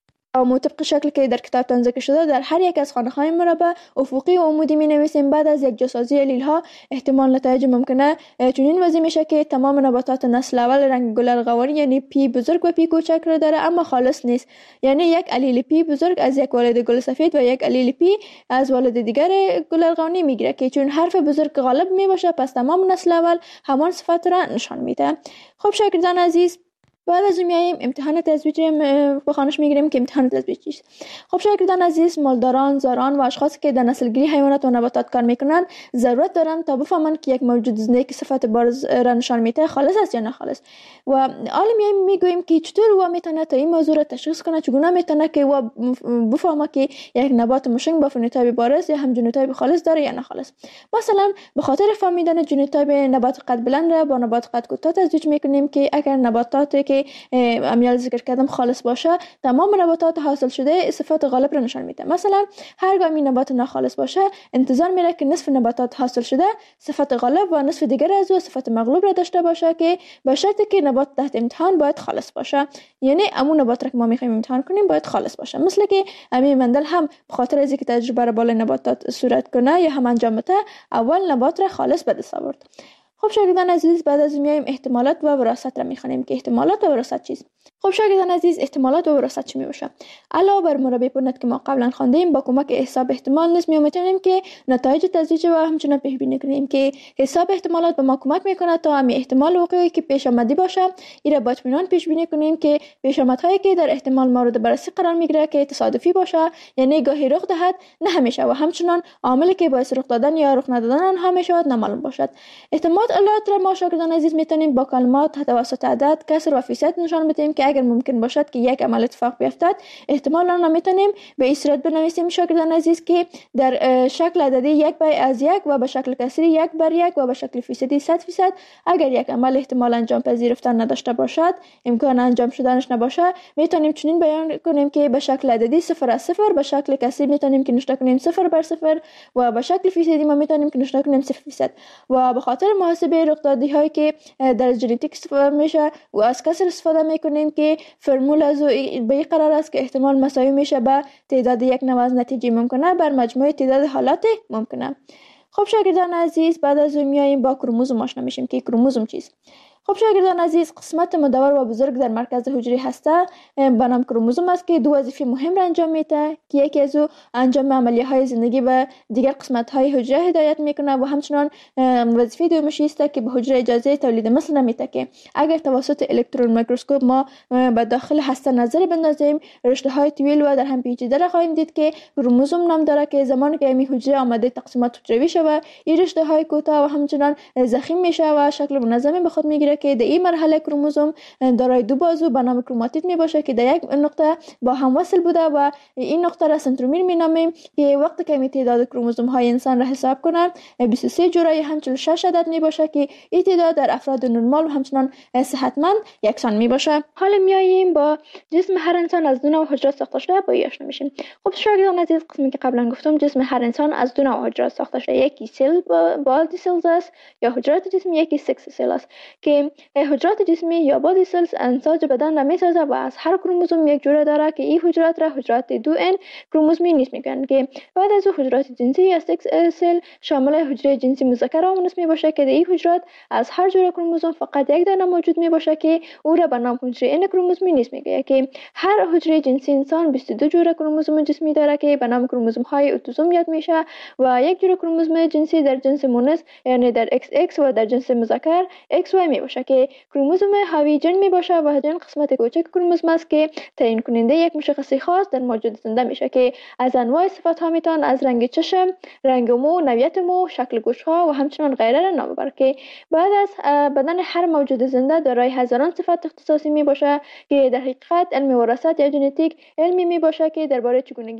و مطابق شکل که در کتابتان ذکر شده در هر یک از خانه های مربع افقی و عمودی می نویسیم. بعد از یک جاسازی الیل ها احتمال نتایج ممکنه چنین وضعی میشه که تمام نباتات نسل اول رنگ گل ارغوانی یعنی پی بزرگ و پی کوچک را داره اما خالص نیست. یعنی یک الیل پی بزرگ از یک والد گل سفید و یک الیل پی از والد دیگر گل ارغوانی میگیره که چون حرف بزرگ غالب می باشه پس تمام نسل اول همان صفت را نشان میده. خب شاگردان عزیز بعد از میایم امتحان تزویج به خانش میگیریم که امتحان تزویج چیست. خب شاگردان عزیز مالداران، زاران و اشخاصی که در نسلگیری حیوانات و نباتات کار میکنن ضرورت دارن تا بفهمن که یک موجود زنده که صفت بارز را نشان میده خالص است یا نه خالص. و حالا میایم میگوییم که چطور او میتونه تا این موضوع را تشخیص کنه، چگونه میتونه که او بفهمه که یک نبات مشنگ با فنوتایپ بارز یا هم ژنوتایپ خالص داره یا نه خالص. مثلا به خاطر فهمیدن ژنوتایپ نبات قد بلند را با نبات قد کوتاه تزویج میکنیم که اگر نباتاتی که امیال ذکر کردم خالص باشه تمام نباتات حاصل شده صفات غالب را نشان میده. مثلا هرگاه این نبات ناخالص باشه انتظار میره که نصف نباتات حاصل شده صفت غالب و نصف دیگر از او صفت مغلوب را داشته باشه که به شرطی که نبات تحت امتحان باید خالص باشه. یعنی همون نبات را که ما میخوایم امتحان کنیم باید خالص باشه. مثل که امی مندل هم به خاطر از اینکه تجربه را بالای نباتات صورت کنه یا هم انجام بده اول نبات را خالص به دست آورد. خب شاگردان عزیز بعد از میایم احتمالات و وراثت را میخوانیم که احتمالات و وراثت چیست. خب شاگردان عزیز احتمالات و وراثت چی میباشه؟ علاوه بر مربع پونت که ما قبلا خواندیم با کمک حساب احتمال نیز میتونیم که نتایج تزویج و همچنین پیش بینی کنیم که حساب احتمالات به ما کمک میکنه تا همین احتمال وقوعی که پیش آمده باشه این را با اطمینان پیش بینی کنیم که پیش آمدهایی که در احتمال مورد بررسی قرار میگیره که تصادفی باشه یعنی گاهی رخ دهد نه همیشه و همچنین عاملی که باعث رخ دادن یا رخ ندادن آنها میشود نامعلوم باشد. احتمالات را ما شاگردان عزیز میتونیم با کلمات توسط عدد، کسر و فیصد نشان بدیم که اگر ممکن باشد که یک عمل اتفاق بیفتد احتمال آن را میتونیم به این صورت بنویسیم شاگردان عزیز که در شکل عددی یک بر از یک و به شکل کسری یک بر یک و به شکل فیصدی صد فیصد اگر یک عمل احتمال انجام پذیرفتن نداشته باشد امکان انجام شدنش نباشه میتونیم چنین بیان کنیم که به شکل عددی صفر از صفر به شکل کسری میتونیم که نشان کنیم صفر بر صفر و به شکل فیصدی ما میتونیم که نشان کنیم صفر فیصد. و به خاطر محاسبه رخدادی هایی که در ژنتیک استفاده میشه و از کسر استفاده میکنیم که فرمول از به این قرار است که احتمال مساوی میشه به تعداد یک نوع از نتیجه ممکنه بر مجموع تعداد حالات ممکنه. خب شاگردان عزیز بعد از اون میایم با کروموزوم آشنا میشیم که کروموزوم چیست. خب شاگردان عزیز، قسمت مدور و بزرگ در مرکز حجره هسته به نام کروموزوم است که دو وظیفه مهم را انجام میده که یکی از او انجام عملیه های زندگی و دیگر قسمت های حجره هدایت میکنه و همچنان وظیفه دومش است که به حجره اجازه تولید مثل نمیده که اگر توسط الکترون میکروسکوپ ما به داخل هسته نظر بندازیم رشته های طویل و در هم پیچیده را خواهیم دید که کروموزوم نام داره که زمانی که این حجره آماده تقسیمات حجروی شود این رشته های کوتاه و همچنان ضخیم میشه و شکل منظمی به خود میگیره که در این مرحله کروموزوم دارای دو بازو به نام کروماتید می باشه که در یک نقطه با هم وصل بوده و این نقطه را سنترومیر می نامیم که وقتی که می تعداد کروموزوم های انسان را حساب کنن بیست و سه جورای هم چهل و شش عدد می باشه که این تعداد در افراد نرمال و همچنان صحتمند یکسان می باشه. حالا میاییم با جسم هر انسان از دو نوع حجرات ساخته شده با آشنا میشیم. خب شاگردان عزیز، قسمی که قبلا گفتم جسم هر انسان از دو نوع حجرات ساخته شده، یکی سل بادی سلز است یا حجرات جسمی، یکی سکس سل است که حجرات جسمی یا بادی سلز انساج بدن را میسازه و از هر کروموزوم یک جوره داره که این حجرات را حجرات دو ان کروموزومی نیست میگن که بعد از حجرات جنسی یا سکس سل شامل حجره جنسی مذکر و مؤنث می باشه که در این حجرات از هر جوره کروموزوم فقط یک دانه موجود می باشه که او را به نام حجره ان کروموزومی نیست میگه که هر حجره جنسی انسان بیست و دو جوره کروموزوم جسمی داره که به نام کروموزوم های اتوزوم یاد میشه و یک جوره کروموزوم جنسی در جنس مؤنث یعنی در ایکس ایکس و در جنس مذکر ایکس وای می باشه که کروموزوم حاوی جن می باشه و جن قسمت کوچک کروموزوم است که تعیین کننده یک مشخصه خاص در موجود زنده میشه که از انواع صفات ها میتون از رنگ چشم، رنگ مو، نوعیت مو، شکل گوش ها و همچنان غیره را نام ببره که بعد از بدن هر موجود زنده دارای هزاران صفت اختصاصی می باشه که در حقیقت علم وراثت یا ژنتیک علمی می باشه که درباره چگونگی